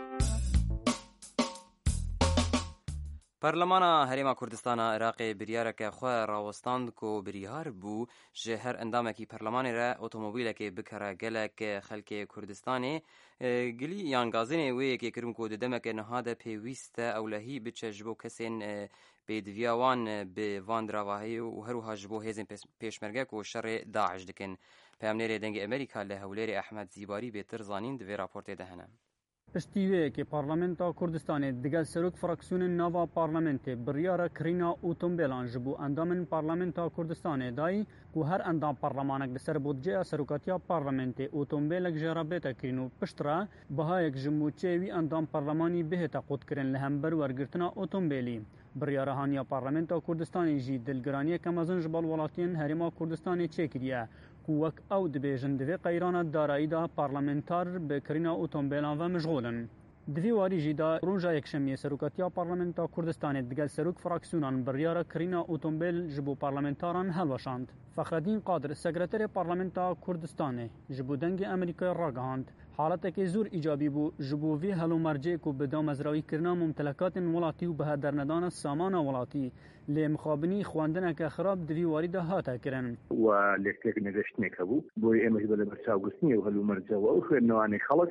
پەرلەمانە هەرێما کوردستانە عێراقی بریارەکە خۆ ڕاوەستاند کۆ بریار بوو ژێ هەر ئەندامێکی پەرلەمانێرە ئۆتۆمۆبیلێکی بکەرە گەلێک خەلکی کوردستانê گلی یان gazênê wê yekê kirin ku di demeke niha de pêwîst e ewlehî biçe ji bo kesên pêdiviya wan bi van diravahiyê û herwiha ji bo hêzên pêşmerge ku şerê Daeş dikin. Peyamnêrê dengê Amerîka li Hewlêrê Ehmed Zîbarî bêtir zanîn divê raportê de hene. Piştîveyekê Parlamenta Kurdistanê digel serok fraksiyonên nava parlamentê biryara kirîna otomobîlan ji bo endamên Parlamenta Kurdistanê dayî ku her endam parlamanek li ser budceya serokatiya parlamentê otomobîlek jê re bête kirin û pişt re bihayek ji mûçeyê wî endam parlemanî bihête qutkirin li hember wergirtina otomobîlî. Biryara haniya Parlamenta Kurdistanê jî dilgiraniyeke mezin ji balwelatiyên Herêma Kurdistanê çêkiriye ku wek ew dibêjin divê qeyrana darayî da parlamentar bi kirîna otomobîlan ve mijûlin. Divê warî jî da roja yekşemiyê serokatiya Parlamenta Kurdistanê digel serok fraksiyonan biryara kirîna otomobîl ji bo parlamentaran helweşand. Fexredîn Qadir sekreterê Parlamenta Kurdistanê ji bo dengê Amerîkayê ragihand حالتێکی زۆر ئیجابی بوو ji bo vê helûmercê ku bi damezrawîkirina mumtelekatên welatî û bi hedernedana samana welatî lê mixabinî xwendineke xirab divî warî de hate kirin. و لێکتێک نەگەشتنێک هەبوو بۆی ئێمەش بە لەبەرچاوگرتنی و هەلومەرجەوە و خوێندنەوانی خەڵک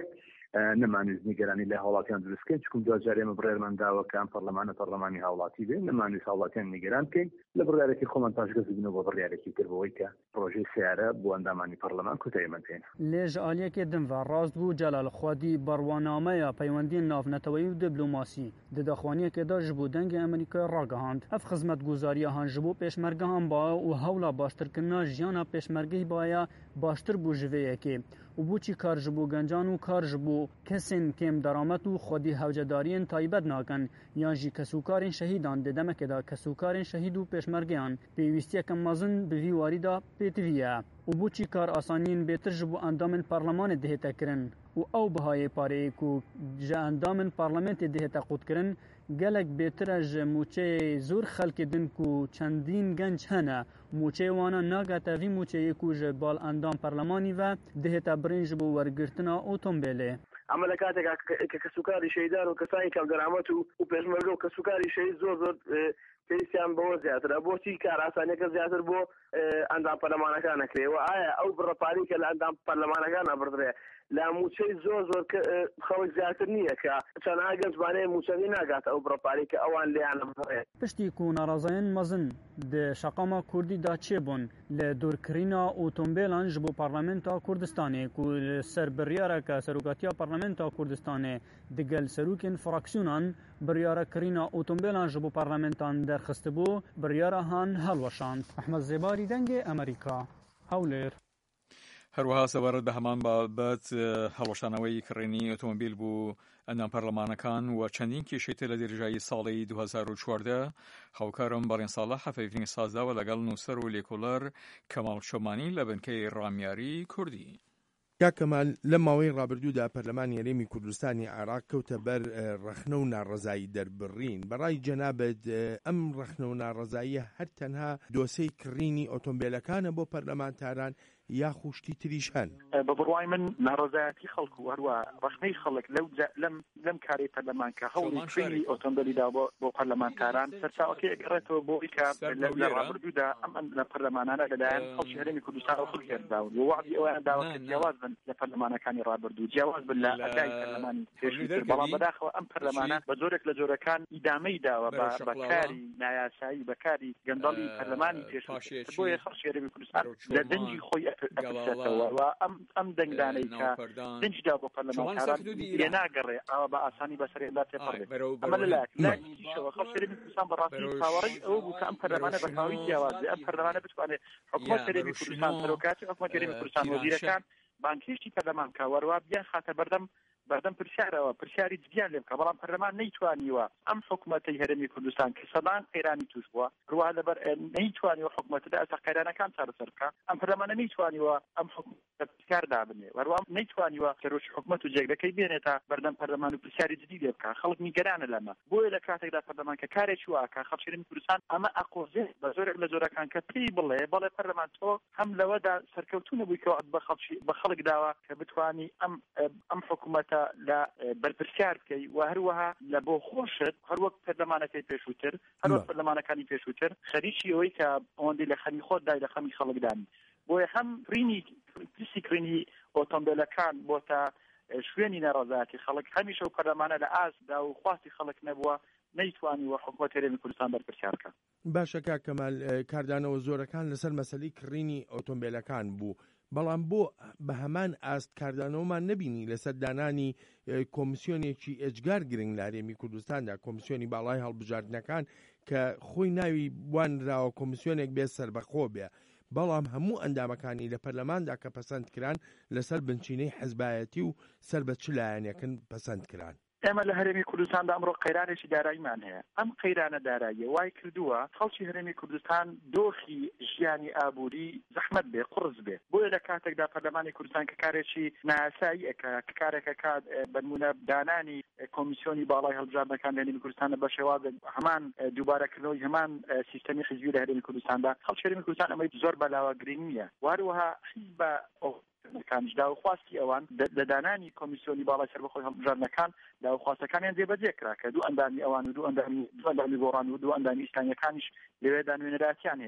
نەمانویست نیگەرانی لە هاوڵاتیان دروستکەین چکم دوجار ئێمە بڕێرمان داوە کە ئەم پەرلەمانە پەرلەمانی هاوڵاتی بێ نەمانویست هاوڵاتیان نیگەران بکەین لە بڕیارێکی خۆمان پاشگەز بنەوە بۆ بڕیارێکی تربەوەی کە پرۆژەی سیارە بۆ ئەندامانی پەرلەمان کوتایمەتێن لێژ ئالیەکێ دنڤ ڕاست بوو جەلال خوادی بەڕوانامەیە پەیوەندی ناونەتەوەی و دیبلۆماسی ددەخوانیەکێدا ji bo dengê Amerîkayê ragihand. Ev xizmetguzariyahan ji bo pêşmergehan baye û hewla baştirkirina jiyana pêşmergehî baye baştir bû ji vê yekê. û bûçî kar ji bo gencan û kar ji bo kesên kêm deramet û xwedî hewcedariyên taybet nakin yan jî kesûkarên şehîdan di demekê de kesûkarên şehîd û pêşmergeyan pêwîstiyeke mezin bi vî warî de pêtiviye. û bûçî kar asaniyên bêtir ji bo endamên parlemanê dihête kirin û ew bihayê pareyê ku ji endamên parlamentê dihête qutkirin gelek bêtir e ji mûçeyê zor xelkê din ku çendîn genç hene mûçeyê wan nagete vî mûçeyê ku ji bal endam parlemanî ve dihête birîn ji bo wergirtina otomobîlê. ئەمە لە کاتێکا کە کەسوکاری شەیدان و کەسانی کەم دەرامەت و پێشمەرگە و کەسوکاری شەید زۆر زۆر پێویستیان بەوە زیاترە بۆچی کار ئاسانیەکە زیاتر بۆ ئەندام پەرلەمانەکان نەکرێەوە ئایا ئەو بڕەپاری کە لە ئەندام پەرلەمانەکان ئەبردرێ لە موچەی زۆر زۆر خەڵک زیاتر نییە کە چەندها گەنجمانەیە موچەنی ناگات ئەو بڕەپاری کە ئەوان لێیان بڕێ پشتی ku narazayên mezin di şaqama Kurdî da çêbûn li dûrkirîna otomobîlan ji bo Parlamenta Kurdistanê ku li ser biryareke Serokatiya Parlamenta Kurdistanê digel serokên fraksyonan biryarekirîna otomobîlan ji bo parlamentan derxistibû biryara han helweşand. Ehmed Zêbarî dengê Amerîka Hewlêr. هەروەها سەبارەت بە هەمان بابەت هەڵەشانەوەی کڕێنی ئۆتۆمۆبیل بوو ئەندام پەرلەمانەکان و چەندین کێشەی تر لە دێرژایی ساڵی دو هەزار و چواردە هاوکارم بەڕێن ساڵح حەفەیفرین سازداوە لەگەڵ نووسەر و لێکۆڵەر کەماڵ شۆمانی لە بنکەی ڕامیاری کوردی. یا کەمال لە ماوەی ڕابردوودا پەرلەمانی هەرێمی کوردستانی عێراق کەوتە بەر ڕەخنە و ناڕەزایی دەربڕین. بەڕای جەنابەت ئەم ڕەخنە و ناڕەزاییە هەر تەنها دۆسەی کڕینی ئۆتۆمبیلەکانە بۆ پەرلەمانتاران یا خوشتی تریش هەن. بە بڕوای من ناڕەزایەتی خەڵک و هەروە ڕەخنەی خەڵک لەم کارەی پەرلەمان کە هەوڵی کڕینی ئۆتۆمبیلیدا بۆ پەرلەمانتاران سەرچاوەکەی ئەگەڕێتەوە بۆی کە لە ڕابردوودا ئەم لە پەرلەمانانە لەلایەن خەڵکی هەرێمی کوردستان ئەو خەڵک هێرداون و وعدی ئەویان داوە کە جیاواز بن لە پەرلەمانەکانی ڕابردوو جیاواز بن لە ئەدای پەرلەمانی پێشووتر بەڵام بەداخەوە ئەم پەرلەمانە بە زۆرێک لە جۆرەکان ئیدامەی داوە بە کاری نایاسایی بە کاری گەندەڵی پەرلەمانی پێشووتر بۆیە خەڵکی هەرێمی کوردستان لە دەنجی خۆی و ئەم دەنگدانەی کە دەنجدا بۆ پەرلەمانتاران لێ ناگەڕێ ئەوە بە ئاسانی بەسەرێدا تێپەڕێ ئەمە لەلایەک لایەکیشەوە خەڵکی هەرێمی کوردستان بەڕاستی باوەڕی ئەوە بوو کە ئەم پەرلەمانە بە تەواوی جیاوازێ ئەم پەرلەمانە بتوانێت حکوومەت هەرێمی کوردستان سەرۆکاتی حکوومەت هەرێمی کوردستان وەزیرەکان بانکێشتی پەرلەمان کە وەروا بیان خاتە بەردەم بەردەم پرسیارەوە پرسیاری جدیان لێ بکە بەڵام پەرلەمان نەیتوانیوە ئەم حکوومەتەی هەرێمی کوردستان کە سەدان قەیرانی توش بووە ڕوا لەبەر نەیتوانیوە حکوومەتەدا ئەستا قەیرانەکان چارەسەر بکە ئەم پەرلەمانە نەیتوانیوە ئەم حکوومەتە پرسیار دابنێ وەروە نەیتوانیوە کە ڕۆژ حکوومەت و جێگەکەی بێنێتە بەردەم پەرلەمان و پرسیاری جدی لێ بکە خەڵک نیگەرانە لەمە بۆیە لە کاتێکدا پەرلەمان کە کارێکی واکە خەڵکی هەرێمی کوردستان ئەمە ئەقۆزێ بە زۆرێک لە جۆرەکان کە پێی بڵێ بەڵێ پەرلەمان تۆ هەم لەوەدا سەرکەوتوو نەبووی کە بە خەڵک داوە کە بتوانی ئەم ئەم حکوومەتە لە بەرپرسیار بکەی و هەروەها لە بۆ خۆشت هەروەک پەرلەمانەکەی پێشووتر هەروەک پەرلەمانەکانی پێشووتر خەریکی ئەوەی کە ئەوەندەی لە خەمی خۆت دای لە خەمی خەڵکدانی بۆیە هەم ڕینی پرسی کڕینی ئۆتۆمبیلەکان بۆ تا شوێنی ناڕەزایەتی خەڵک هەمیشە و پەرلەمانە لە ئاسدا و خواستی خەڵک نەبووە نەیتوانیوە حکوومەت هەرێمی کوردستان بەرپرسیار بکات. باشە کاک کەمال کاردانەوە زۆرەکان لەسەر مەسەلەی کڕینی ئۆتۆمبیلەکان بوو بەڵام بۆ بە هەمان ئاست کاردانەوەمان نەبینی لەسەر دانانی کۆمیسیۆنێکی ئەجگار گرنگ لە هەرێمی کوردستاندا کۆمیسیۆنی باڵای هەڵبژاردنەکان کە خۆی ناوی وانراوە کۆمیسیۆنێک بێ سەربەخۆ بێ بەڵام هەموو ئەندامەکانی لە پەرلەماندا کە پەسەند کران لەسەر بنچینەی حەزبایەتی و سەر بە چ لایەنێکن پەسەند کران. ئێمە لە هەرێمی کوردستاندا ئەمڕۆ قەیرانێکی داراییمان هەیە ئەم قەیرانە داراییە وای کردووە خەڵکی هەرێمی کوردستان دۆخی ژیانی ئابووری زەحمەت بێ قورس بێ بۆیە لە کاتێکدا پەرلەمانی کوردستان کە کارێکی نایاسایی ئەکا کە کارێکە کات بەنمونە دانانی کۆمیسیۆنی باڵای هەڵبژاردنەکان لە هەرێمی کوردستانە بە شێوازێک هەمان دووبارەکردنەوەی هەمان سیستەمی حیزبی لە هەرێمی کوردستاندا خەڵکی هەرێمی کوردستان ئەمەی زۆر بەلاوەگرنگ نییە واروها حیزب کانجدا و خواستی ئەوان لە دانانی کۆمیسیۆنی باڵای سەربەخۆی هەڵبژاردنەکان داوخواستەکانیان جێبەجێ کرا کە دوو ئەندامی ئەوان و دوو ئەندامی دوو ئەندامی گۆڕان و دوو ئەندامی ئیسلامەکانیش لەوێدا نوێنەراتیان هەیە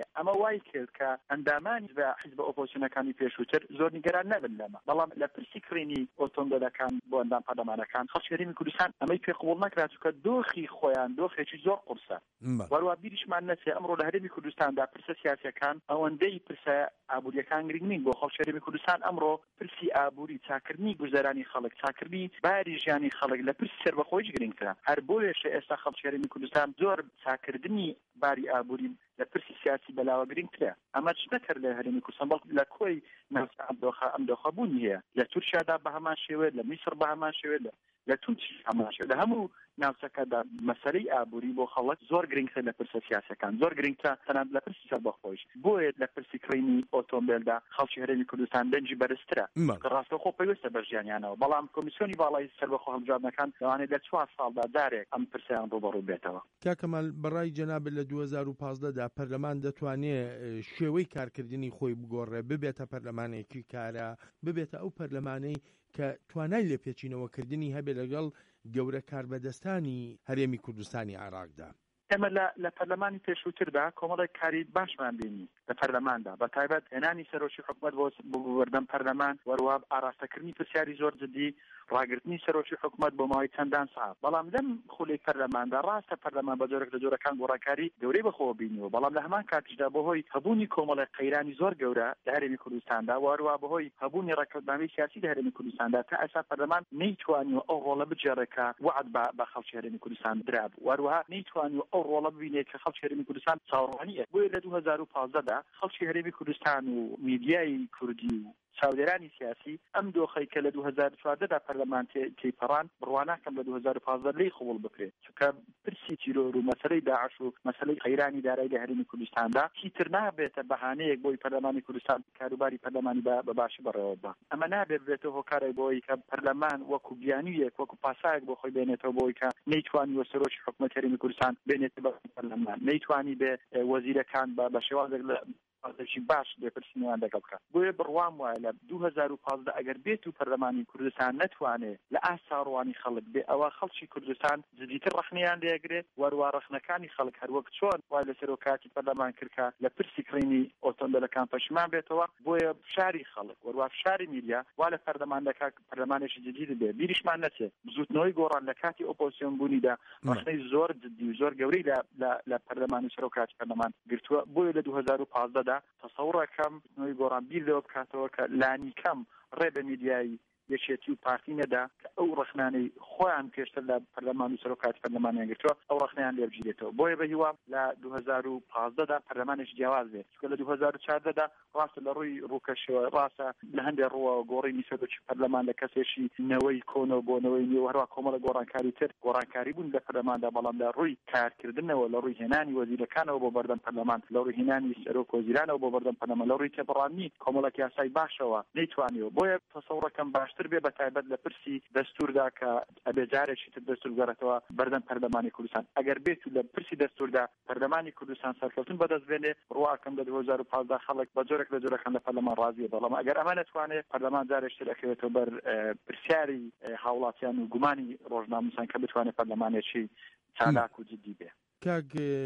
ئەمە وای کرد کە ئەندامانی بە حیزب ئۆپۆزیسیۆنەکانی پێشووتر زۆر نیگەران نەبن لەمە بەڵام لە پرسی کڕینی ئۆتۆمبیلەکان بۆ ئەندام پەرلەمانەکان خەڵکی هەرێمی کوردستان ئەمەی پێ قبوڵ نەکرا چونکە دۆخی خۆیان دۆخێکی زۆر قورسە وەروە بیریشمان نەچێ ئەمڕۆ لە هەرێمی کوردستاندا پرسە سیاسیەکان ئەوەندەی پرسە ئابوووریەکان گرنگ نین بۆ خەڵکی هەرێمی کوردستان ئەمڕۆ پرسی ئابووری چاکردنی گوزەرانی خەڵک چاکردنی باری ژیانی خەڵک لە پرسی سەربەخۆیی گرنگترە هەر بۆیەش ئێستا خەڵکی هەرێمی کوردستان زۆر چاکردنی باری ئابووری لە پرسی سیاسی بەلاوە گرنگترە ئەمە چ نەکرد لە هەرێمی کوردستان بەڵکو لە کۆی ناوچە ئەمدۆخە ئەمدۆخەبوون هەیە لە تورکیادا بە هەمان شێوە لە میسر بە هەمان شێوە لە تونس هەمان شێوە لە هەموو ناوچەکەدا مەسەلەی ئابووری بۆ خەڵک زۆر گرنگتر لە پرسە سیاسەکان زۆر گرنگتر تەنانەت لە پرسی سەربەخۆیش بۆیە لە پرسی کڕینی ئۆتۆمبیلدا خەڵکی هەرێمی کوردستان دەنجی بەرزترە کە ڕاستەوخۆ پێویستە بەژیانیانەوە بەڵام کۆمیسیۆنی باڵای سەربەخۆ هەڵبژاردنەکان لەوانەیە لە چوار ساڵدا دارێک ئەم پرسیان ڕوبەڕوو بێتەوە. کاک کەمال بەڕای جەنابێت لە دوو هەزار و پانزدەدا پەرلەمان دەتوانێت شێوەی کارکردنی خۆی بگۆڕێ ببێتە پەرلەمانێکی کارە ببێتە ئەو پەرلەمانەی کە توانای لێ پێچینەوەکردنی هەبێ لەگەڵ گەورە کاربەدەستانی هەرێمی کوردستانی عێراقدا. ئێمە لە پەرلەمانی پێشووتردا کۆمەڵێک کاری باشمان بینی لە پەرلەماندا بە تایبەت هێنانی سەرۆکی حکوومەت بۆ وەردەم پەرلەمان وەروە ئاراستەکردنی پرسیاری زۆر جدی ڕاگررتنی سەرۆکی حکوومەت بۆ ماوەی چەندان ساعت بەڵام لەم خولەی پەرلەماندا ڕاستە پەرلەمان بە جۆرێک لە جۆرەکان گۆڕانکاری گەورەی بەخۆوە بینیوە بەڵام لە هەمان کاتیشدا بەهۆی هەبوونی کۆمەڵێک قەیرانی زۆر گەورە لە هەرێمی کوردستاندا وەروە بەهۆی هەبوونی ڕێککەوتنامەی سیاسی لە هەرێمی کوردستاندا تا ئێستا پەرلەمان نەیتوانیوە ئەو ڕۆڵە بجێڕێکە وعد بە خەڵکی هەرێمی کوردستان درابوو وەروەها نەیتوانیوە ئەو ڕۆڵە ببینێت کە خەڵکی هەرێمی کوردستان چاوەڕوانیە بۆیە لە دوو هەزار و پانزدەدا خەڵکی هەرێمی کوردستان و میدیای کوردی و چاودێرانی سیاسی ئەم دۆخەی کە لە دوو هەزار و چواردەدا پەرلەمان تێپەڕان بڕواناکەم لە دوو هەزار و پانزدە لی قبوڵ بکرێت چونکە پرسی تیرۆر و مەسەلەی داعش و مەسەلەی قەیرانی دارایی لە هەرێمی کوردستاندا هیچتر نابێتە بەهانەیەک بۆی پەرلەمانی کوردستان کاروباری پەرلەمانی بە باشی بەڕێوە بە ئەمە نابێت بێتەوە هۆکارێک بۆی کە پەرلەمان وەکو بیانویەک وەکو پاسایەک بۆ خۆی بێنێتەوە بۆی کە نەیتوانی وە سەرۆکی حکوومەت هەرێمی کوردستان بێنێتە بە پەرلەمان نەیتوانی بێ وەزیرەکان بە شێوازێک ڕازێکی باش لێپرسینیان لەگەڵ بکات بۆیە بڕوام وایە لە دوو هەزار و پانزدە ئەگەر بێت و پەرلەمانی کوردستان نەتوانێت لە ئاساڕوانی خەڵک بێ ئەوە خەڵکی کوردستان جدیتر ڕەخنەیان لێگرێت وەروە ڕەخنەکانی خەڵک هەروەک چۆن وای لە سەرۆکاتی پەرلەمان کردکە لە پرسی کڕینی ئۆتۆمبیلەکان پەشیمان بێتەوە بۆیە فشاری خەڵک وەروە فشاری میدیا وا لە پەرلەماندەکە پەرلەمانێکی جدید بێ بیریشمان نەچێت بزوتنەوەی گۆڕان لە کاتی ئۆپۆزیسیۆن بوونیدا ڕەخنەی زۆر جدی و زۆر گەورەی لە پەرلەمان و سەرۆکاتی پەرلەمان گرتووە بۆیە لە دوو هەزار و پانزدەدا تەسەوڕ کەم نوێی گۆڕان بیر لەوە بکاتەوە کە لانی کەم ڕێ بە میدیایی یەکێتی و پارتی نەدا کە ئەو ڕخنانەی خۆیان پێشتر لە پەرلەمان و سەرۆکاتی پەرلەمانیان گرتووە ئەو ڕخنەیان لێ بگیرێتەوە بۆیە بە هیوام لە دوو هەزار و پانزدەدا پەرلەمانێکی جیاواز بێت چونکە لە دوو هەزار و چواردەدا ڕاستە لە ڕووی ڕووکەشەوە ڕاستە لە هەندێک ڕووەوە گۆڕینی سەرۆکی پەرلەمان لە کەسێکی نەوەی کۆنەوە بۆ نەوەی نوێ هەروە کۆمەڵە گۆڕانکاری تر گۆڕانکاری بوون لە پەرلەماندا بەڵام لە ڕووی کارکردنەوە لە ڕووی هێنانی وەزیرەکانەوە بۆ بەردەم پەرلەمان لە ڕووی هێنانی سەرۆک وەزیرانەوە بۆ بەردەم پەرلەمان لە ڕووی تێپەڕانی کۆمەڵێک یاسای باشەوە نەیتوانیەوە بۆیە تەسەوڕەکەم باشتر بێ بە تایبەت لە پرسی دەستوردا کە ئەبێ جارێکی تر دەستور گەڕێتەوە بەردەم پەرلەمانی کوردستان ئەگەر بێت و لە پرسی دەستوردا پەرلەمانی کوردستان سەرکەوتن بەدەست بێنێ ڕواکەم لە دوو هەزار و پانزدە خەڵک بە جۆرێک لە جۆرەکان لە پەرلەمان ڕازیە بەڵام ئەگەر ئەمە نەتوانێت پەرلەمان جارێکی تر ئەکەوێتەوە بەر پرسیاری هاوڵاتیان و گومانی ڕۆژنامەنووسان کە بتوانێت پەرلەمانێکی چالاک و جدی بێ. کاک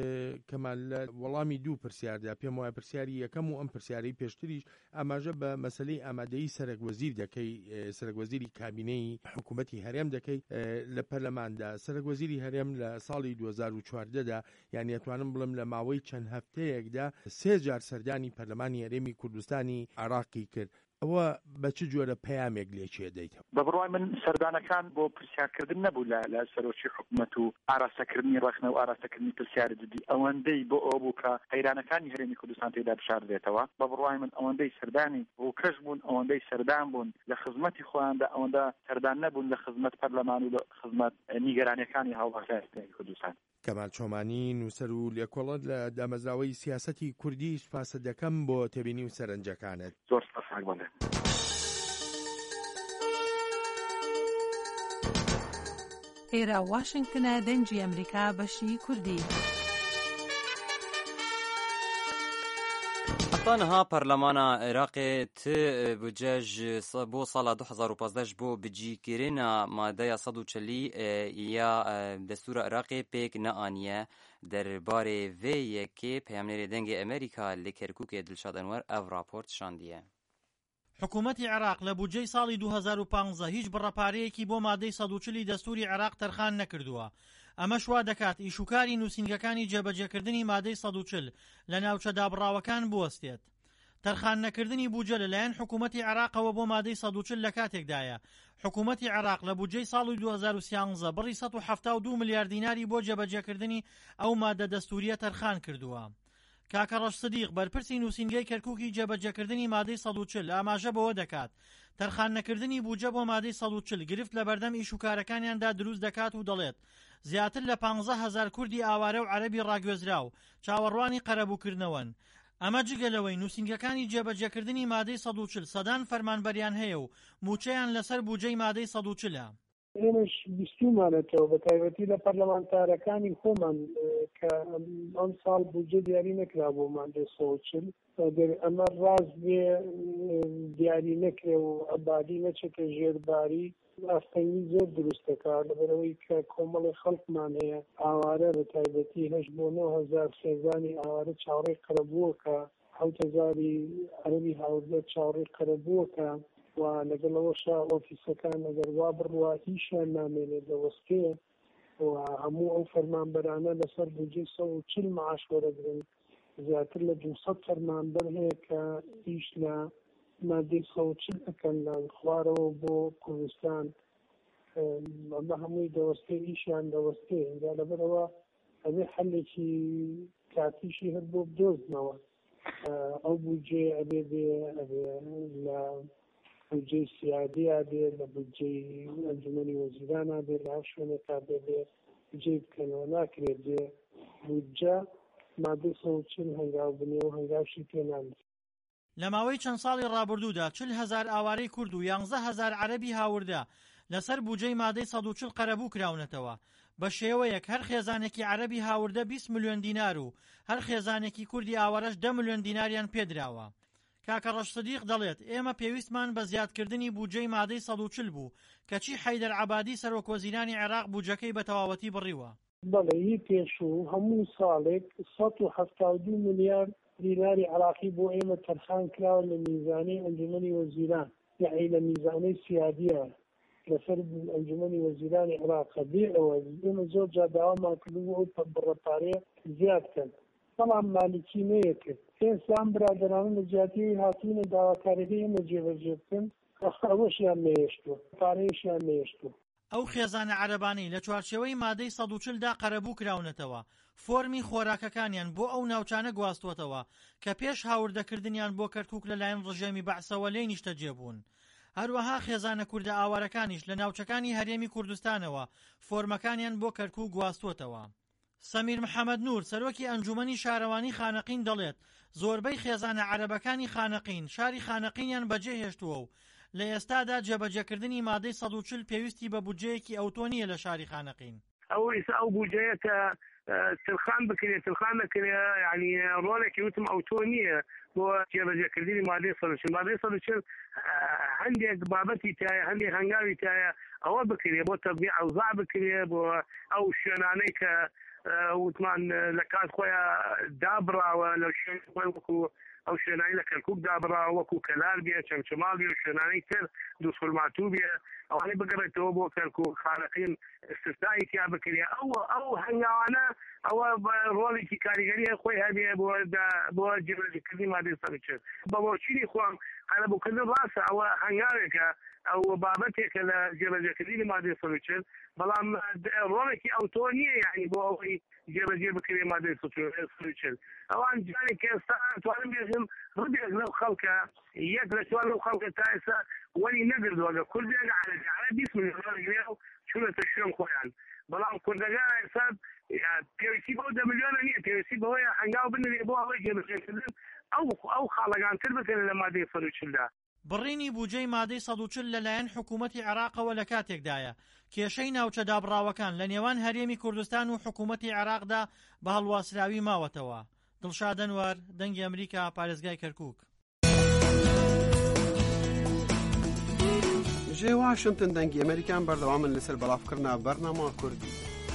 کەمال لە وەڵامی دوو پرسیاردا پێم وایە پرسیاری یەکەم و ئەم پرسیارەی پێشتریش ئاماژە بە مەسەلەی ئامادەیی سەرۆکوەزیر دەکەی سەرۆکوەزیری کابینەی حکوومەتی هەرێم دەکەی لە پەرلەماندا سەرۆکوەزیری هەرێم لە ساڵی دوو هەزار و چواردەدا یعنی ئەتوانم بڵم لە ماوەی چەند هەفتەیەکدا سێ جار سەردانی پەرلەمانی هەرێمی کوردستانی عێراقی کرد ئەوە بە چ جۆرە پەیامێک لێکێ دەیتەوە؟ بە بڕوای من سەردانەکان بۆ پرسیارکردن نەبوو لە سەرۆکی حکوومەت و ئاراستەکردنی ڕەخنە و ئاراستەکردنی پرسیارە جدی ئەوەندەی بۆ ئەو بوو کە قەیرانەکانی هەرێمی کوردستان تێدا بشاردرێتەوە بە بڕوای من ئەوەندەی سەردانی ڕووکەش بوون ئەوەندەی سەردان بوون لە خزمەتی خۆیاندا ئەوەندە سەردان نەبوون لە خزمەت پەرلەمان و لە خزمەت نیگەرانیەکانی هاوڵاتیانی کوردستان. کەمال چۆمانی نووسەر و لێکۆڵەت لە دامەزراوەی سیاسەتی کوردی سوپاسە دەکەم بۆ تێبینی و سەرنجەکانت. زۆر سپاس بڵێ. ئێرە واشنگتنە دەنگی ئەمریکا بەشی کوردی. تانها پەرلەمانە عێراقê ti bûcej بۆ sala du hezar û panzdeh ji bo bicîkirina madeya sed û çelî ya destûra Iraqê pêk neaniye. Derbarê vê yekê peyamnêrê dengê Amerîka li Kerkûkê Dilşad Enwer ev rapor şandiye. حکوومەتی عێراق لە بودجەی ساڵی دو هەزار و پانزدە هیچ بڕەپارەیەکی بۆ مادەی سەد و چلی دەستوری عێراق تەرخان نەکردووە. ئەمە شوا دەکات ئیشوکاری نووسینگەکانی جێبەجێکردنی مادەی سەد و چل لە ناوچە دابڕاوەکان بوەستێت. تەرخان نەکردنی بودجە لەلایەن حکوومەتی عێراقەوە بۆ مادەی سەد و چل لە کاتێکدایە حکوومەتی عێراق لە بودجەی ساڵی دو هەزار و سیانزە بڕی سەد و حەفتا و دوو ملیار دیناری بۆ جێبەجێکردنی ئەو مادە دەستوریە تەرخان کردووە. کاکە ڕەش سدیق بەرپرسی نووسینگەی کەرکووکی جێبەجێکردنی مادەی سەد و چل ئاماژە بەوە دەکات تەرخان نەکردنی بودجە بۆ مادەی سەد و چل گرفت لە بەردەم ئیشوکارەکانیاندا دروست دەکات و دەڵێت زیاتر لە پانزە هەزار کوردی ئاوارە و عەرەبی ڕاگوێزرا و چاوەڕوانی قەرەبووکردنەوەن. ئەمە جگەلەوەی نووسینگەکانی جێبەجێکردنی مادەی سەد و چل سەدان فەرمانبەریان هەیە و موچەیان لەسەر بودجەی مادەی سەد و چلە. ئێمەش بیستومانێتەوە بە تایبەتی لە پەرلەمانتارەکانی خۆمان کە ئەم ساڵ بودجە دیاری نەکرا بۆ مادەی سەد و چل ئەگەر ئەمە ڕاست بێ دیاری نەکرێ و ئەبادی نەچێتە ژێرباری ئاستەنگی زۆر دروست دەکات لەبەرەوەی کە کۆمەڵی خەڵکمان هەیە ئاوارە بە تایبەتی هەشت بۆ نۆ هەزار خێزانی ئاوارە چاوەڕێی قەرەبووەکە حەوت هەزاری عەرەبی هاوردە چاوەڕێی قەرەبووەکە و لەگەڵەوەشا ئۆفیسەکان ئەگەر وا بڕوا هیچیان نامێنێ دەوەستێ و هەموو ئەو فەرمانبەرانە لەسەر بودجەی سەد و چل معاش وەرەگرن. زیاتر لە دووسەد فەرمانبەر هەیە کە هیچ لە مادەی سەد و چل ئەکەن لە خوارەوە بۆ کوردستان ئەمە هەمووی دەوەستێ هیچیان دەوەستێ اینجا لەبەرەوە ئەبێ حەلێکی کاتیشی هەر بۆ بدۆزنەوە ئەو بودجێ ئەبێ بێ ئەبێ لە بودجەی سیادیە بێ لە بودجەی ئەنجومەنی وەزیرانە بێ لە هەر شوێنێکا بێ بێ بودجەی بکەنەوە ناکرێت بێ بودجە مادەی سەد و چل هەنگاو بنێ و هەنگاوشی پێ نامێت. لە ماوەی چەند ساڵی ڕابردوودا چل هەزار ئاوارەی کورد و یانزە هەزار عەرەبی هاوردە لەسەر بودجەی مادەی سەد و چل قەرەبوو کراونەتەوە بە شێوەیەک هەر خێزانێکی عەرەبی هاوردە بیست ملیۆن دینار و هەر خێزانێکی کوردی ئاوارەش دە ملیۆن دیناریان پێدراوە. کاکە ڕەش سدیق دەڵێت ئێمە پێویستمان بە زیادکردنی بودجەی مادەی سەد و چل بوو کەچی حەیدەر عەبادی سەرۆکوەزیرانی عێراق بودجەکەی بە تەواوەتی بڕیوە. بەڵێ هی پێشوو هەموو ساڵێک سەد و حەفتا و دوو ملیار دیناری عراقی بۆ ئێمە تەرخان کراوە لە میزانەی ئەنجومەنی وەزیران یعنی لە میزانەی سیادیە لەسەر ئەنجومەنی وەزیرانی عێراق بێ ئەوە ئێمە زۆر جا داوامان کردبوو ئەو بڕەپارەیە زیاد کەن بەڵام مالیکی نەیەکرد. ئێستا برادرانە لە جیاتی هاتوونە داواکاریەکەی ئێمە جێبەجێ بکەن ئەوەشیان نەهێشتووە پارەیەشیان نەهێشتووە. ئەو خێزانە عەرەبانەی لە چوارچێوەی مادەی سەد و چلدا قەرەبوو کراونەتەوە فۆرمی خۆراکەکانیان بۆ ئەو ناوچانە گواستوەتەوە کە پێش هاوردەکردنیان بۆ کەرکووک لەلایەن ڕژێمی بەعسەوە لێ نیشتە جێبوون. هەروەها خێزانە کوردە ئاوارەکانیش لە ناوچەکانی هەرێمی کوردستانەوە فۆرمەکانیان بۆ کەرکووک گواستوەتەوە. سەمیر محەممەد نور سەرۆکی ئەنجومەنی شارەوانی خانەقین دەڵێت زۆربەی خێزانە عەرەبەکانی خانەقین شاری خانەقینیان بەجێ هێشتووە و لە ئێستادا جێبەجێکردنی مادەی سەد و چل پێویستی بە بودجەیەکی ئەوتۆنیە لە شاری خانەقین. ئەو ئێستا ئەو بودجەیە کە تلخان بکرێت تلخان نەکرێ ینی ڕۆڵێکی وتم ئەوتۆنیە بۆ جێبەجێکردنی مادەی سەد و چل مادەی سەد و چل هەندێک بابەتی تایە هەندێک هەنگاوی تایە ئەوە بکرێ بۆ تەبیع ئەوزاع بکرێ بۆ ئەو شوێنانەی کە وتمان لە کات خۆیان دابراوە لە شوێن خۆی وەکو ئەو شوێنانی لە کەرکووک دابراوە وەکو کەلار بێ چەمچەماڵ بێ و شوێنانەی تر دووسڵماتوو بێ ئەوانەی بگەڕێتەوە بۆ کەرکووک خانەقین استثنایی تیا بکرێ ئەو ئەو هەنگاوانە ئەوە ڕۆڵێکی کاریگەری خۆی هەبێ بۆ بۆ جێبەجێکردنی مادەی سەد و چل بە بۆچینی خۆم قەرەبووکردن ڕاستە ئەوە هەنگاوێکە ئەو بابەتێکە لە جێبەجێکردنی مادەی سەد و چل بەڵام ڕۆڵێکی ئەوتۆ نییە یعنی بۆ ئەوەی جێبەجێ بکرێ مادەی سەد و چل ئەوان جارێک ئێستا توانم بێژم ڕبێک لەو خەڵکە یەک لە چوار لەو خەڵکە تا ئێستا وەری نەگردووە لە کوردێک عەرەبی عەرەب بیست ملیۆن گرێ و چوونەتە شوێن خۆیان بەڵام کوردەکە ئێستا پێویستی بۆ دە ملیۆنە نییە پێویستی بەوەیە هەنگاو بنرێ بۆ ئەوەی جێبەجێکردن ئەو ئەو خاڵەکانتر بکەن لە مادەی سەد و چلدا. بڕینی بودجەی مادەی سەد و چل لەلایەن حکوومەتی عێراقەوە لە کاتێکدایە کێشەی ناوچە دابڕاوەکان لە نێوان هەرێمی کوردستان و حکوومەتی عێراقدا بە هەڵواسراوی ماوەتەوە. دڵشاد ئەنوار دەنگی ئەمریکا پارێزگای کەرکووک. ژێ واشنتن دەنگی ئەمریکان بەردەوامن لەسەر بەڵافکردنا بەرنامە کوردی.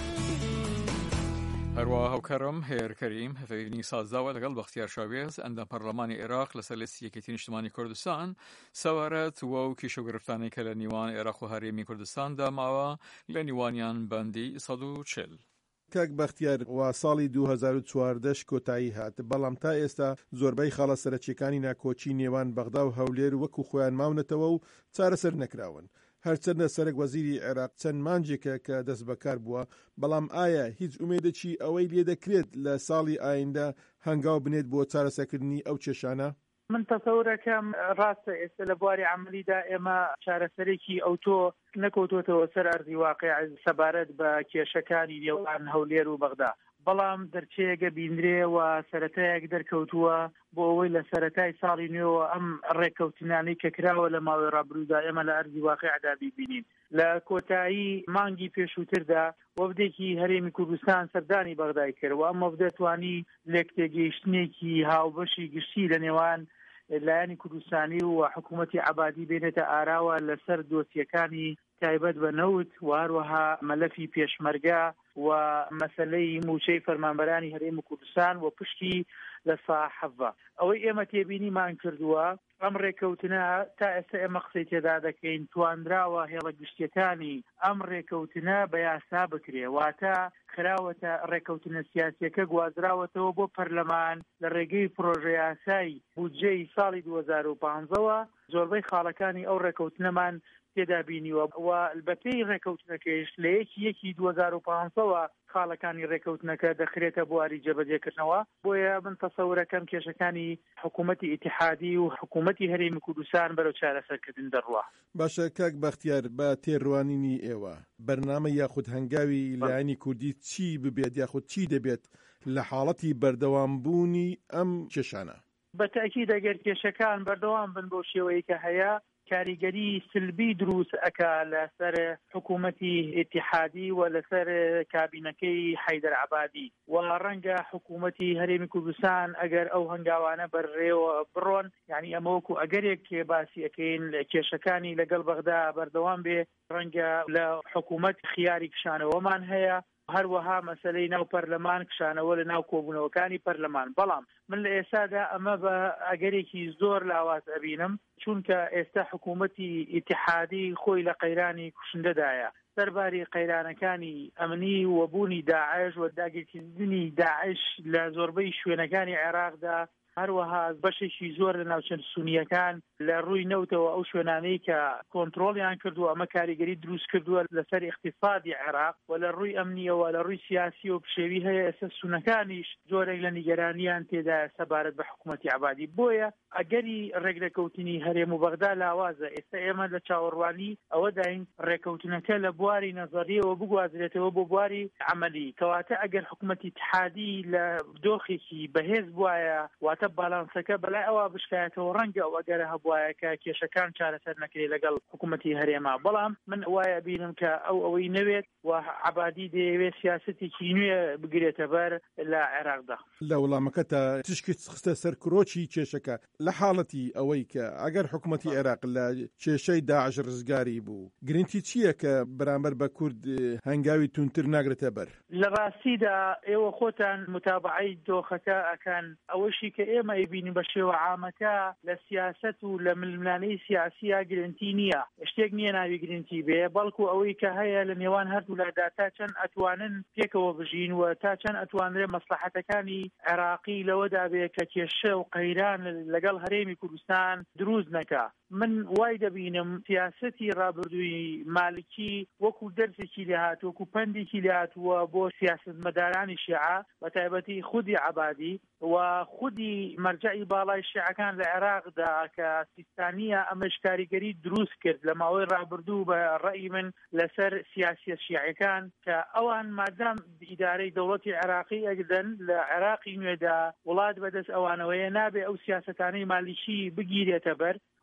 هەروە هەوکەرم هێر کەریم هەفەیڤنی سازداوە لەگەڵ بەختیار شاوێز ئەندام پەرلەمانی عێراق لەسەر لەستی یەکێتی نیشتمانی کوردستان سەوارەت وە و کیشەگرفتانەی کە لە نیوان عێراق و هەرێمی کوردستاندا ماوە لە نیوانیان بەندی سەد و چل. کاک بەختیار وا ساڵی دوو هەزار و چواردەش کۆتایی هات بەڵام تا ئێستا زۆربەی خاڵە سەرچیەکانی ناکۆچی نێوان بەغدا و هەولێر وەکو خۆیان ماونەتەوە و چارەسەر نەکراون. هەرچەندە سەرک وەزیری عێراق چەند مانجێکە کە دەست بەکار بووە بەڵام ئایا هیچ ئومێدەکی ئەوەی لێ دەکرێت لە ساڵی ئایندە هەنگاو بنێت بۆ چارەسەرکردنی ئەو کێشانە؟ من تەسەورەکەم ڕاستە ئێستا لە بواری عملیدا ئێمە چارەسەرێکی ئەوتۆ نەکەوتۆتەوە سەر ئەرزی واقع سەبارەت بە کێشەکانی نێوان هەولێر و بەغدا، بەڵام دەرچەیەکە بینرێ و سەرەتایەک دەرکەوتووە بۆ ئەوەی لە سەرەتای ساڵی نوێەوە ئەم ڕێککەوتنانی کە کراوە لە ماوەی ڕابردوودا ئێمە لە ئەرزی واقعدا بیبینین. لە کۆتایی مانگی پێشووتردا وەفدێکی هەرێمی کوردستان سەردانی بەغدای کردەوە، ئەم وەفدە توانی لێک تێگەیشتنێکی هاوبەشی گشتی لە نێوان لایەنی کوردستانی و حکوومەتی عەبادی بێنێتە ئاراوە لەسەر دۆسیەکانی تایبەت بە نەوت و هەروەها مەلەفی پێشمەرگە و مەسەلەی موچەی فەرمانبەرانی هەرێمی کوردستان و پشتی لە ساحەڤە. ئەوەی ئێمە تێبینیمان کردووە ئەم ڕێکەوتنە تا ئێستا ئێمە قسەی تێدا دەکەین توانراوە هێڵە گشتیەکانی ئەم ڕێکەوتنە بە یاسا بکرێ، واتە خراوەتە ڕێکەوتنە سیاسیەکە گوازراوەتەوە بۆ پەرلەمان لە ڕێگەی پرۆژە یاسای بودجەی ساڵی دوو هەزار و پانزەوە زۆربەی خاڵەکانی ئەو ڕێکەوتنەمان تێدا بینیوە و بەپێی ڕێکەوتنەکەیش لە یەکی یەکی دوو هەزار و پانزەوە خاڵەکانی ڕێکەوتنەکە دەخرێتە بواری جێبەجێکردنەوە. بۆیە من تەسەورەکەم کێشەکانی حکوومەتی ئیتیحادی و حکوومەتی هەرێمی کوردستان بەرەو چارەسەرکردن دەڕوا. باشە کاک بەختیار بە تێڕوانینی ئێوە بەرنامە یاخود هەنگاوی لایەنی کوردی چی ببێت یاخود چی دەبێت لە حاڵەتی بەردەوامبوونی ئەم کێشانە؟ بەتاکید ئەگەر کێشەکان بەردەوام بن بۆ شێوەیە کە هەیە کاریگەری سلبی دروست ئەکا لەسەر حکوومەتی ئیتیحادی و لەسەر کابینەکەی حەیدەر عەبادی و ڕەنگە حکوومەتی هەرێمی کوردستان ئەگەر ئەو هەنگاوانە بەڕێوە بڕۆن، یعنی ئەمە وەکو ئەگەرێک کێ باسی ئەەکەین کێشەکانی لەگەڵ بەغدا بەردەوام بێ ڕەنگە لە حکوومەت خیاری کشانەوەمان هەیە، هەروەها مەسەلەی ناو پەرلەمان کشانەوە لە ناو کۆبوونەوەکانی پەرلەمان. بەڵام من لە ئێستادا ئەمە بە ئەگەرێکی زۆر لاواز ئەبینم، چونکە ئێستا حکوومەتی ئیتیحادی خۆی لە قەیرانی کوشندەدایە سەرباری قەیرانەکانی ئەمنی وەبوونی داعش و داگیرکردنی داعش لە زۆربەی شوێنەکانی عێراقدا، هەروەها بەشێکی زۆر لە ناوچەند سونیەکان لە ڕووی نەوتەوە ئەو شوێنانەی کە کۆنتڕۆڵیان کردووە ئەمە کاریگەری دروست کردووە لەسەر اقتصادی عێراق و لە ڕووی ئەمنیەوە لە ڕووی سیاسی و پشێوی هەیە ئێستا سونەکانیش جۆرێک لە نیگەرانیان تێدا سەبارەت بە حکوومەتی عەبادی. بۆیە ئەگەری ڕێگرەکەوتنی هەرێم و بەغدا لاوازە. ئێستا ئێمە لە چاوەڕوانی ئەوە داین ڕێکەوتنەکە لە بواری نەزەریەوە بگوازرێتەوە بۆ بواری عەمەلی، کەواتە ئەگەر حکوومەتی اتحادی لە دۆخێکی بەهێز بوایە واتە بالانسەکە بەلای ئەوە بشکایەتەوە ڕەنگە ئەو ئەگەرە هەبوایە کە کێشەکان چارەسەر نەکرێت لەگەڵ حکوومەتی هەرێما. بەڵام من وایە بینم کە ئەو ئەوەی نەوێت و عەبادی دەیەوێت سیاسەتێکی نوێ بگرێتە بەر لە عێراقدا. لە وەڵامەکەتە تشکت خستە سەر کرۆکی کێشەکە لە حاڵەتی ئەوەی کە ئەگەر حکوومەتی عێراق لە کێشەی داعش ڕزگاری بوو گرنگی چییە کە بەرامبەر بە کورد هەنگاوی تونتر ناگرێتە بەر؟ لە ڕاستیدا ئێوە خۆتان متابعەی دۆخەکە ئەکەن، ئەوەشی کە ئێمە ئەیبینی بە شێوە عامەکە لە سیاسەت و لە ململانەی سیاسیە گرنتی نییە، شتێک نییە ناوی گرنتی بێ، بەڵکو ئەوەی کە هەیە لە نێوان هەردوو لایدا تا چەند ئەتوانن پێکەوە بژین و تا چەند ئەتوانرێ مەسلحەتەکانی عێراقی لەوەدا بێ کە کێشە و قەیران لەگەڵ هەرێمی کوردستان دروست نەکا. من وای دەبینم سیاسەتی ڕابردووی مالکی وەکو دەرسێکی لێهات وەکو پندێکی لێهاتووە بۆ سیاسەتمەدارانی شیعە بە تایبەتی خودی عەبادی و خودی مەرجعی باڵای شیعەکان لە عێراقدا کە سیستانیە ئەمەش کاریگەری دروست کرد لە ماوەی ڕابردوو بە ڕەئی من لەسەر سیاسیە شیعەکان کە ئەوان مادام ئیدارەی دەوڵەتی عێراقی ئەگدەن لە عێراقی نوێدا وڵات بەدەست ئەوانەوەیە نابێ ئەو سیاسەتانەی مالیکی بگیرێتە بەر،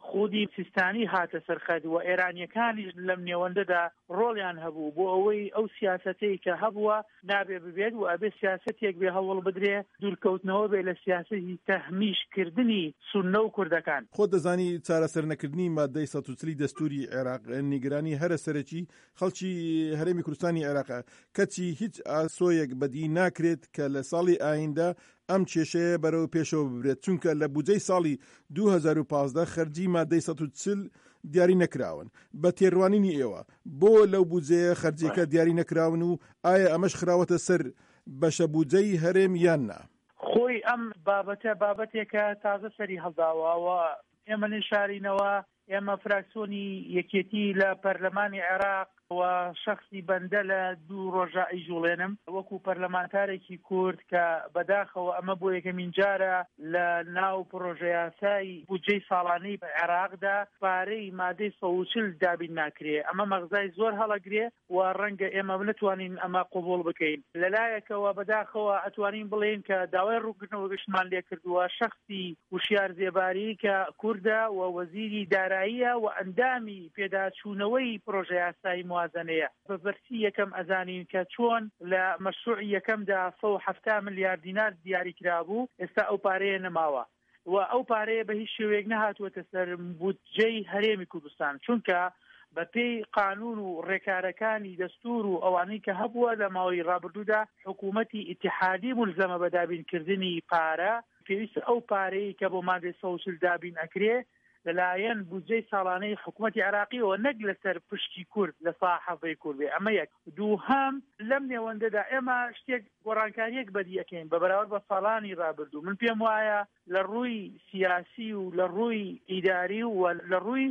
خودی سیستانی هاتە سەرخەت و ئێرانیەکانی لەم نێوەندەدا ڕۆڵیان هەبوو بۆ ئەوەی ئەو سیاسەتەی کە هەبووە نابێ ببێت و ئەبێ سیاسەتێک بێ هەوڵ بدرێ دوورکەوتنەوە بێ لە سیاسەتی تەحمیشکردنی سوننە و کوردەکان. خۆ دەزانی چارەسەر نەکردنی مادەی سەد و چلی دەستوری عێراق نیگەرانی هەرە سەرەکی خەڵکی هەرێمی کوردستانی عێراقە کەچی هیچ ئاسۆیەک بەدی ناکرێت کە لە ساڵی ئایندە ئەم کێشەیە بەرەو پێشەوە ببرێت چونکە لە بودجەی ساڵی دوو هەزار و پانزدە خەرجی مادەی سەد و چل دیاری نەکراون بە تێڕوانینی ئێوە بۆ لەو بودجەیە خەرجیەکە دیاری نەکراون و ئایا ئەمەش خراوەتە سەر بەشە بودجەی هەرێم یان نا؟ خۆی ئەم بابەتە بابەتێکە تازە سەری هەڵداوەوە ئێمە نشارینەوە ئێمە فراکسیۆنی یەکێتی لە پەرلەمانی عێراق و شخصی بەندە لە دوو ڕۆژە ئەیژوڵێنم وەکو پەرلەمانتارێکی کورد کە بەداخەوە ئەمە بۆ یەکەمین جارە لە ناو پرۆژە یاسای بودجەی ساڵانەی بە عێراقدا پارەی مادەی سەد و چل دابین ناکرێ. ئەمە مەغزای زۆر هەڵەگرێ و ڕەنگە ئێمە نتوانین ئەمە قبول بکەین. لەلایەکەوە بەداخەوە ئەتوانین بڵێن کە داوای ڕووگرتنەوە گشتمان لێ کردووە شخصی وشیار زێباری کە کوردە و وەزیری داراییە و ئەندامی پێداچوونەوەی پرۆژە یاسای موازنەیە. بەبەرسی یەکەم ئەزانین کە چۆن لە مەشروعی یەکەمدا سەد و هەفتە ملیار دینار دیاری کرابوو ئێستا ئەو پارەیە نەماوە و ئەو پارەیە بە هیچ شێوەیەک نەهاتووەتە سەر بودجەی هەرێمی کوردستان چونکە بە پێی قانون و ڕێکارەکانی دەستور و ئەوانەی کە هەبووە لە ماوەی ڕابردوودا حکوومەتی ئیتیحادی ملزەمە بە دابینکردنی پارە پێویست ئەو پارەی کە بۆ مادەی سەد و چل دابین ئەکرێ لەلایەن بودجەی ساڵانەی حکوومەتی عێراقیەوە نەک لەسەر پشتی کورد لە ساحەفەی کورد بێ. ئەمە یەک. دووهەم لەم نێوەندەدا ئێمە شتێک گۆڕانکاریەک بەدی ئەکەین بە بەراورد بە ساڵانی ڕابردوو. من پێم وایە لە ڕووی سیاسی و لە ڕووی ئیداری و لە ڕووی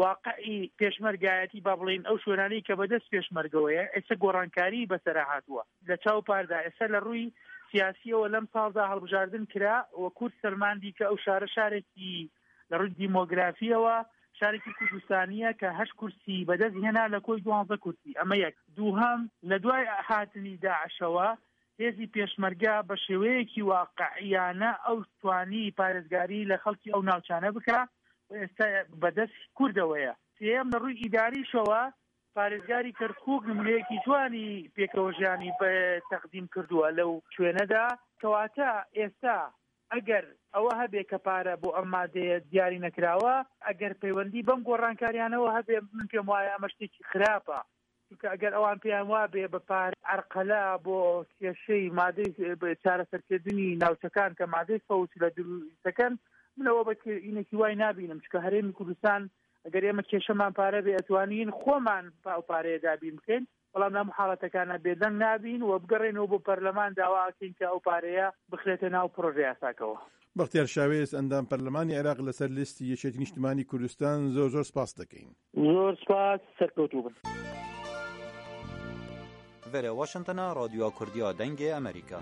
واقعی پێشمەرگایەتی با بڵین ئەو شوێنانەی کە بەدەست پێشمەرگەوەیە ئێستا گۆڕانکاری بەسەرا هاتووە لە چاو پاردا. ئێستا لە ڕووی سیاسیەوە لەم ساڵدا هەڵبژاردن کرا و کورد سەرماندی کە ئەو شارە شارێکی لە ڕووی دیمۆگرافیەوە شارێکی کوردستانیە کە هەشت کورسی بەدەست هێنا لە کۆی دوانزە کورسی. ئەمە یەک. دووهەم لە دوای هاتنی داعشەوە هێزی پێشمەرگا بە شێوەیەکی واقعیانە ئەو توانی پارێزگاری لە خەڵکی ئەو ناوچانە بکە و ئێستا بەدەست کوردەوەیە. سێم لە ڕووی ئیداریشەوە پارێزگاری کەرکووک نمونەیەکی جوانی پێکەوەژیانی بە تەقدیم کردووە لەو شوێنەدا کەواتە ئێستا ئەگەر ئەوە هەبێ کە پارە بۆ ئەم مادەیە دیاری نەکراوە ئەگەر پەیوەندی بەم گۆڕانکاریانەوە هەبێ من پێم وایە ئەمە شتێکی خراپە چونکە ئەگەر ئەوان پێیان وابێ بە پار عەرقەلا بۆ کێشەی مادەی چارەسەرکردنی ناوچەکان کە مادەی سەد و چل لە دروستەکەن منەوە بە ئینێکی وای نابینم چونکە هەرێمی کوردستان ئەگەر ئێمە کێشەمان پارە بێ ئەتوانین خۆمان ئەو پارەیە دابین بکەین بەڵام لەم حاڵەتەکانە بێدەنگ نابین و بگەڕێنەوە بۆ پەرلەمان داواکەین کە ئەو پارەیە بخرێتە ناو پرۆژە یاساکەوە. بەختیار شاوێز ئەندام پەرلەمانی عێراق لەسەر لیستی یەکێتی نیشتیمانی کوردستان زۆر زۆر سپاس دەکەین. زۆر سپاس سەرکەوتوو بن. Vere Washingtona Radyoya Kurdiya Dengê Amerîka.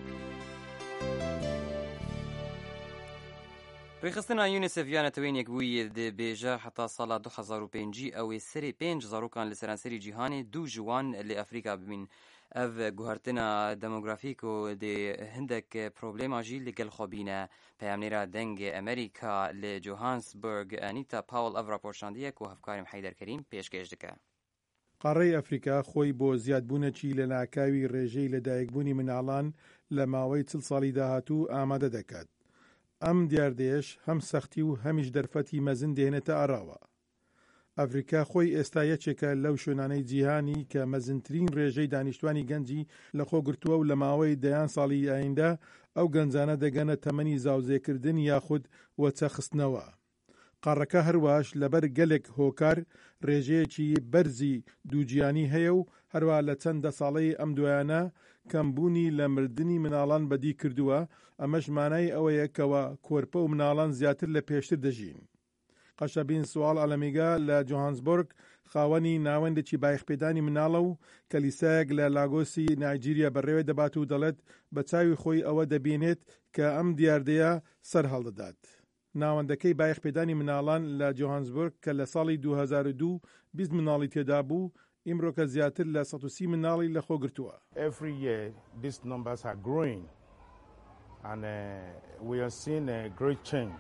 ڕێخستنا یونیسف یانەتەوەینێک بووی دەبێژە حتا ساڵا دو هەزار و پێنج ئەوێ سەرێ پێنج زارۆکان لە سەرانسەری جیهانی دوو جوان لە ئەفریقا ببین. ئەv گوهرتنا دەمۆگرافیک و دێ هەندێک پرۆبلێماژی لەگەڵ خۆبینە پەیامنێرا دەنگێ ئەمریکا لە جۆهانسبرگ ئەنیتا پاول ئەv راپۆرشاندیەک و هەفکاریم حەیدەرکەریم پێشکەش دەکە. قارەی ئەفریقا خۆی بۆ زیادبوونەکی لە ناکاوی ڕێژەی لەدایکبوونی مناڵان لە ماوەی چل ساڵی داهاتوو ئامادە دەکات. ئەم دیاردێش هەم سەختی و هەمیش دەرفەتی مەزن دێنێتە ئاراوە. ئەفریقا خۆی ئێستا یەکێکە لەو شوێنانەی جیهانی کە مەزنترین ڕێژەی دانیشتوانی گەنجی لە خۆگرتووە و لە ماوەی دەیان ساڵی ئایندا ئەو گەنجانە دەگەنە تەمەنی زاوزێکردن یاخود وەچەخستنەوە. قارەکە هەروەش لەبەر گەلێک هۆکار ڕێژەیەکی بەرزی دووجیانی هەیە و هەروە لە چەندە ساڵەی ئەم دوایانە کەمبوونی لە مردنی مناڵان بەدی کردووە. ئەمەش مانای ئەوەیە کەوە کۆرپە و مناڵان زیاتر لە پێشتر دەژین. قەشەبین سوال ئەلەمیگا لە جۆهانسبۆرگ خاوەنی ناوەندێکی بایخپێدانی مناڵە و کەلیسایەک لە لاگۆسی نایجیریا بەڕێوەی دەبات و دەڵێت بە چاوی خۆی ئەوە دەبینێت کە ئەم دیاردەیە سەر هەڵدەدات. ناوەندەکەی بایخپێدانی مناڵان لە جۆهانسبۆرگ کە لە ساڵی دوو هەزار و دوو بیست مناڵی تێدا بوو ئیمڕۆکە زیاتر لە سەد و سی مناڵی لە خۆگرتووە. Every year these numbers are growing and uh, we are seeing a great change.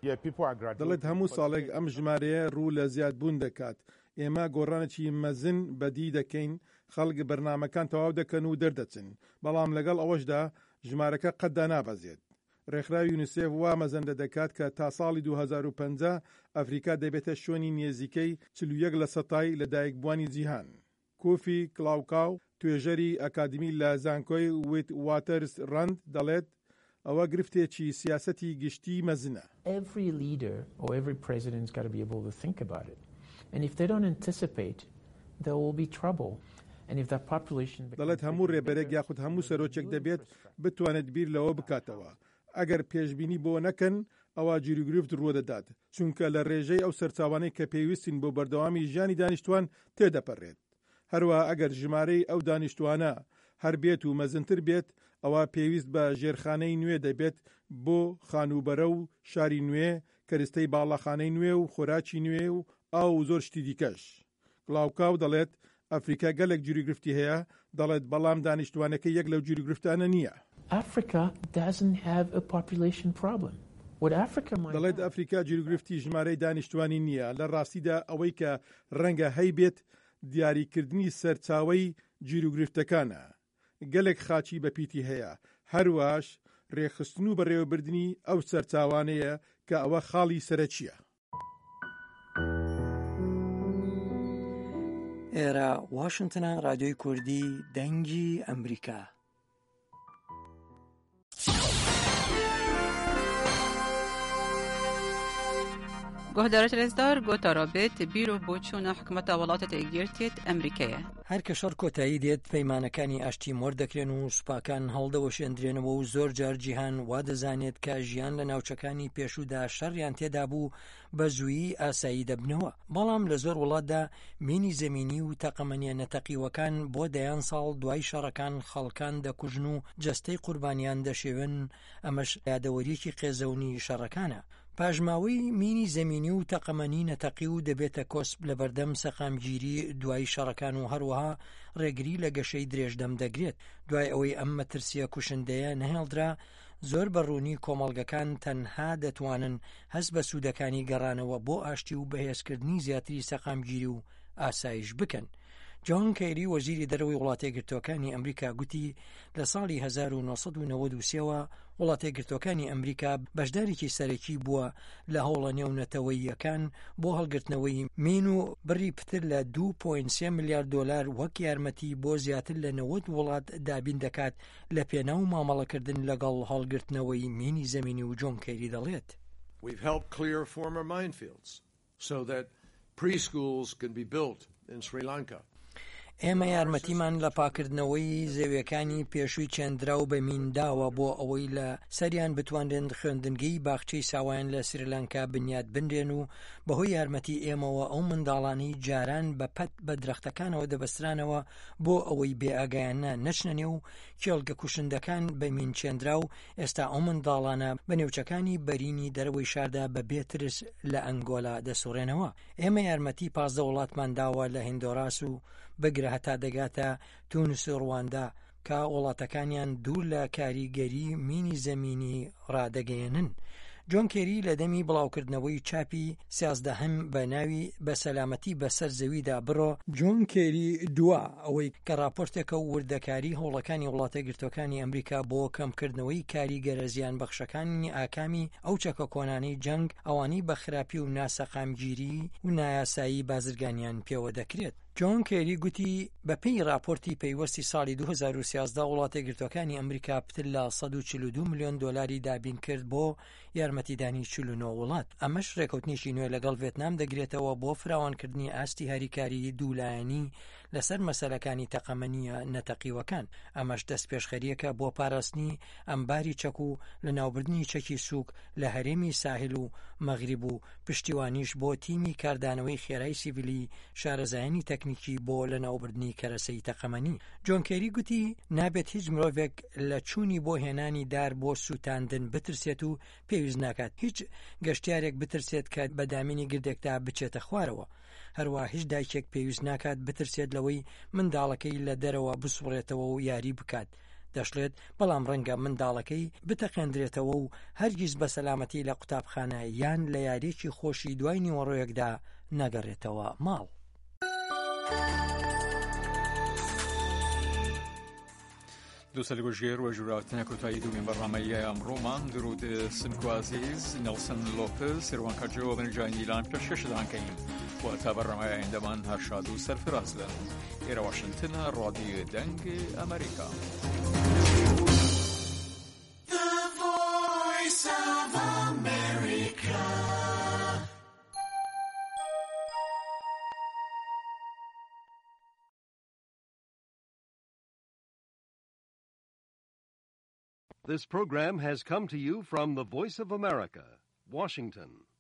دەڵێت هەموو ساڵێک ئەم ژمارەیە ڕوو لە زیادبوون دەکات. ئێمە گۆڕانێکی مەزن بەدی دەکەین، خەڵک بەرنامەکان تەواو دەکەن و دەردەچن، بەڵام لەگەڵ ئەوەشدا ژمارەکە قەتدا نابەزێت. ڕێکخراوی یونیسێف وا مەزەندە دەکات کە تا ساڵی دوو هەزار و پەنجا ئەفریقا دەبێتە شوێنی نێزیکەی چل و یەک لە سەتای لەدایکبوانی جیهان. کوفی کلااوکاو توێژەری ئەکادمی لە زانکۆی ویت واتەرز ڕەند دەڵێت ئەوە گرفتێکی سیاسەتی گشتی مەزنە. Every leader or every president's got to be able to think about it. And if they don't anticipate, there will be trouble. And if that population دەڵێت هەموو ڕێبەرێک یاخود هەموو سەرۆکێک دەبێت بتوانێت بیر لەوە بکاتەوە. ئەگەر پێشبینی بۆ نەکەن ئەوە گیرگرفت ڕوودەدات، چونکە لە ڕێژەی ئەو سەرچاوانەی کە پێویستین بۆ بەردەوامی ژیانی دانیشتوان تێدەپەڕێت. هەروە ئەگەر ژمارەی ئەو دانیشتوانە هەر بێت و مەزنتر بێت، ئەوە پێویست بە ژێرخانەی نوێ دەبێت بۆ خانوبەرە و شاری نوێ، کەرستەی باڵەخانەی نوێ و خۆراکی نوێ و ئاو و زۆر شتی دیکەش. گڵاوکاو دەڵێت ئەفریقا گەلێک جوریگرفتی هەیە، دەڵێت بەڵام دانیشتوانەکە یەک لەو جوریگرفتانە نییە. Africa doesn't have a population problem. What Africa might دەڵێت ئەفریقا جوریگرفتی ژمارەی دانیشتوانی نییە، لە ڕاستیدا ئەوەی کە ڕەنگە هەی بێت دیاریکردنی سەرچاوەی جیروگرفتەکانە. گەلێک خاچی بەپیتی هەیە، هەروەش ڕێخستن و بەڕێوەبردننی ئەو سەرچاوانەیە کە ئەوە خاڵی سەرەکیە. ئێرە واشنگتنە، رادیۆی کوردی دەنگی ئەمریکا. گهدارت رزدار گوتا رابط بیرو بوچونا حکومت ولات تگیرتیت امریکیه. هەر کە شەڕ کۆتایی دێت پەیمانەکانی ئاشتی مۆر دەکرێن و سوپاکان هەڵدەوەشێندرێنەوە و زۆر جار جیهان وا دەزانێت کە ژیان لە ناوچەکانی پێشوودا شەڕیان تێدا بوو بە زوویی ئاسایی دەبنەوە. بەڵام لە زۆر وڵاتدا مینی زەمینی و تەقەمەنیە نەتەقیوەکان بۆ دەیان ساڵ دوای شەڕەکان خەڵکان دەکوژن و جەستەی قوربانیان دەشێون. ئەمەش یادەوەریەکی قێزەونی شەڕەکانە. پاژماوەی مینی زەمینی و تەقەمەنی نەتەقی و دەبێتە کۆسپ لە بەردەم سەقامگیری دوای شەڕەکان و هەروەها ڕێگری لە گەشەی درێژدەم دەگرێت. دوای ئەوەی ئەم مەترسیە کوشندەیە نەهێڵدرا، زۆر بەڕوونی کۆمەڵگەکان تەنها دەتوانن هەست بە سوودەکانی گەڕانەوە بۆ ئاشتی و بەهێزکردنی زیاتری سەقامگیری و ئاسایش بکەن. جۆن کەیری وەزیری دەرەوەی وڵاتە یەکگرتووەکانی ئەمریکا گوتی لە ساڵی هەزار و نۆسەد و نەوەد و سێەوە وڵاتە یەکگرتووەکانی ئەمریکا بەشدارێکی سەرەکی بووە لە هەوڵە نێونەتەوەییەکان بۆ هەڵگرتنەوەی مین و بڕی پتر لە دوو پۆینت سێ ملیارد دۆلار وەک یارمەتی بۆ زیاتر لە نەوەد وڵات دابین دەکات لە پێناو مامەڵەکردن لەگەڵ هەڵگرتنەوەی مینی زەمینی و جۆن کەیری دەڵێت. We've helped clear former minefields so that preschools can be built in Sri Lanka. ئێمە یارمەتیمان لە پاکردنەوەی زەویەکانی پێشووی چێندراو بە مینداوە بۆ ئەوەی لە سەریان بتوانن خوێندنگەی باخچەی ساوایان لە سریلانکا بنیاد بنرێن و بەهۆی یارمەتی ئێمەوە ئەو منداڵانەی جاران بە پەت بە درەختەکانەوە دەبەسترانەوە بۆ ئەوەی بێئاگایانە نەچنە نێو کێڵگە کوشندەکان بە مین چێندراو. ئێستا ئەو منداڵانە بە نێوچەکانی بەرینی دەرەوەی شاردا بە بێترس لە ئەنگۆلا دەسوڕێنەوە. ئێمە یارمەتی پازدە وڵاتمان داوە لە هیندۆراس و بەگرە هەتا دەگاتە تونس و ڕواندا کە وڵاتەکانیان دوور لە کاریگەری مینی زەمینی ڕادەگەیەنن. جۆن کێری لە دەمی بڵاوکردنەوەی چاپی سیازدەهەم بە ناوی بە سەلامەتی بەسەر زەویدا بڕۆ جۆن کێری دووە ئەوەی کە راپۆرتێکە و وردەکاری هەوڵەکانی وڵاتە یەکگرتووەکانی ئەمریکا بۆ کەمکردنەوەی کاریگەرە زیان بەخشەکانی ئاکامی ئەو چەکە کۆنانەی جەنگ ئەوانی بە خراپی و ناسەقامگیری و نایاسایی بازرگانیان پێوە دەکرێت. جۆن کێری گوتی بەپێی راپۆرتی پەیوەستی ساڵی دوو هەزار و سیازدە وڵاتە یەکگرتووەکانی ئەمریکا پتر لە سەد و چل و دوو ملیۆن دۆلاری دابین کرد بۆ یارمەتیدانی چل و نۆ وڵات. ئەمەش ڕێکەوتنیشی نوێ لەگەڵ ڤێتنام دەگرێتەوە بۆ فراوانکردنی ئاستی هەریکاری دوولایەنی لەسەر مەسەلەکانی تەقەمەنیە نەتەقیوەکان. ئەمەش دەست پێشخەریەکە بۆ پاراستنی ئەمباری چەک و لە ناوبردنی چەکی سووک لە هەرێمی ساحل و مەغریب و پشتیوانیش بۆ تیمی کاردانەوەی خێرای سیڤیلی شارەزایانی تەکنیکی بۆ لە ناوبردنی کەرەسەی تەقەمەنی. جۆن کێری گوتی نابێت هیچ مرۆڤێک لە چوونی بۆ هێنانی دار بۆ سووتاندن بترسێت و پێویست ناکات هیچ گەشتیارێک بترسێت کە بەدامینی گردێکدا بچێتە خوارەوە. هەروە هیچ دایکێک پێویست ناکات بترسێت لەوەی منداڵەکەی لە دەرەوە بسوڕێتەوە و یاری بکات. دەشڵێت بەڵام ڕەنگە منداڵەکەی بتەقێندرێتەوە و هەرگیز بە سەلامەتی لە قوتابخانە یان لە یاریەکی خۆشی دوای نیوەڕۆیەکدا نەگەڕێتەوە ماڵ. دووسە لەگۆژێر وە ژووراتنە کۆتایی دومین بەڕامەیە ئەمڕۆمان درود سنکوازیز نەلسن لۆپز سێروانکەجەوە بنجانی دیلان پێش شەشدانکەین و تا بەڕامەیە ئایندەمان هەرشاد و سەرفراز بن. ئێرە واشنگتنە ڕادیۆ دەنگی ئەمریکا. This program has come to you from the Voice of America, Washington.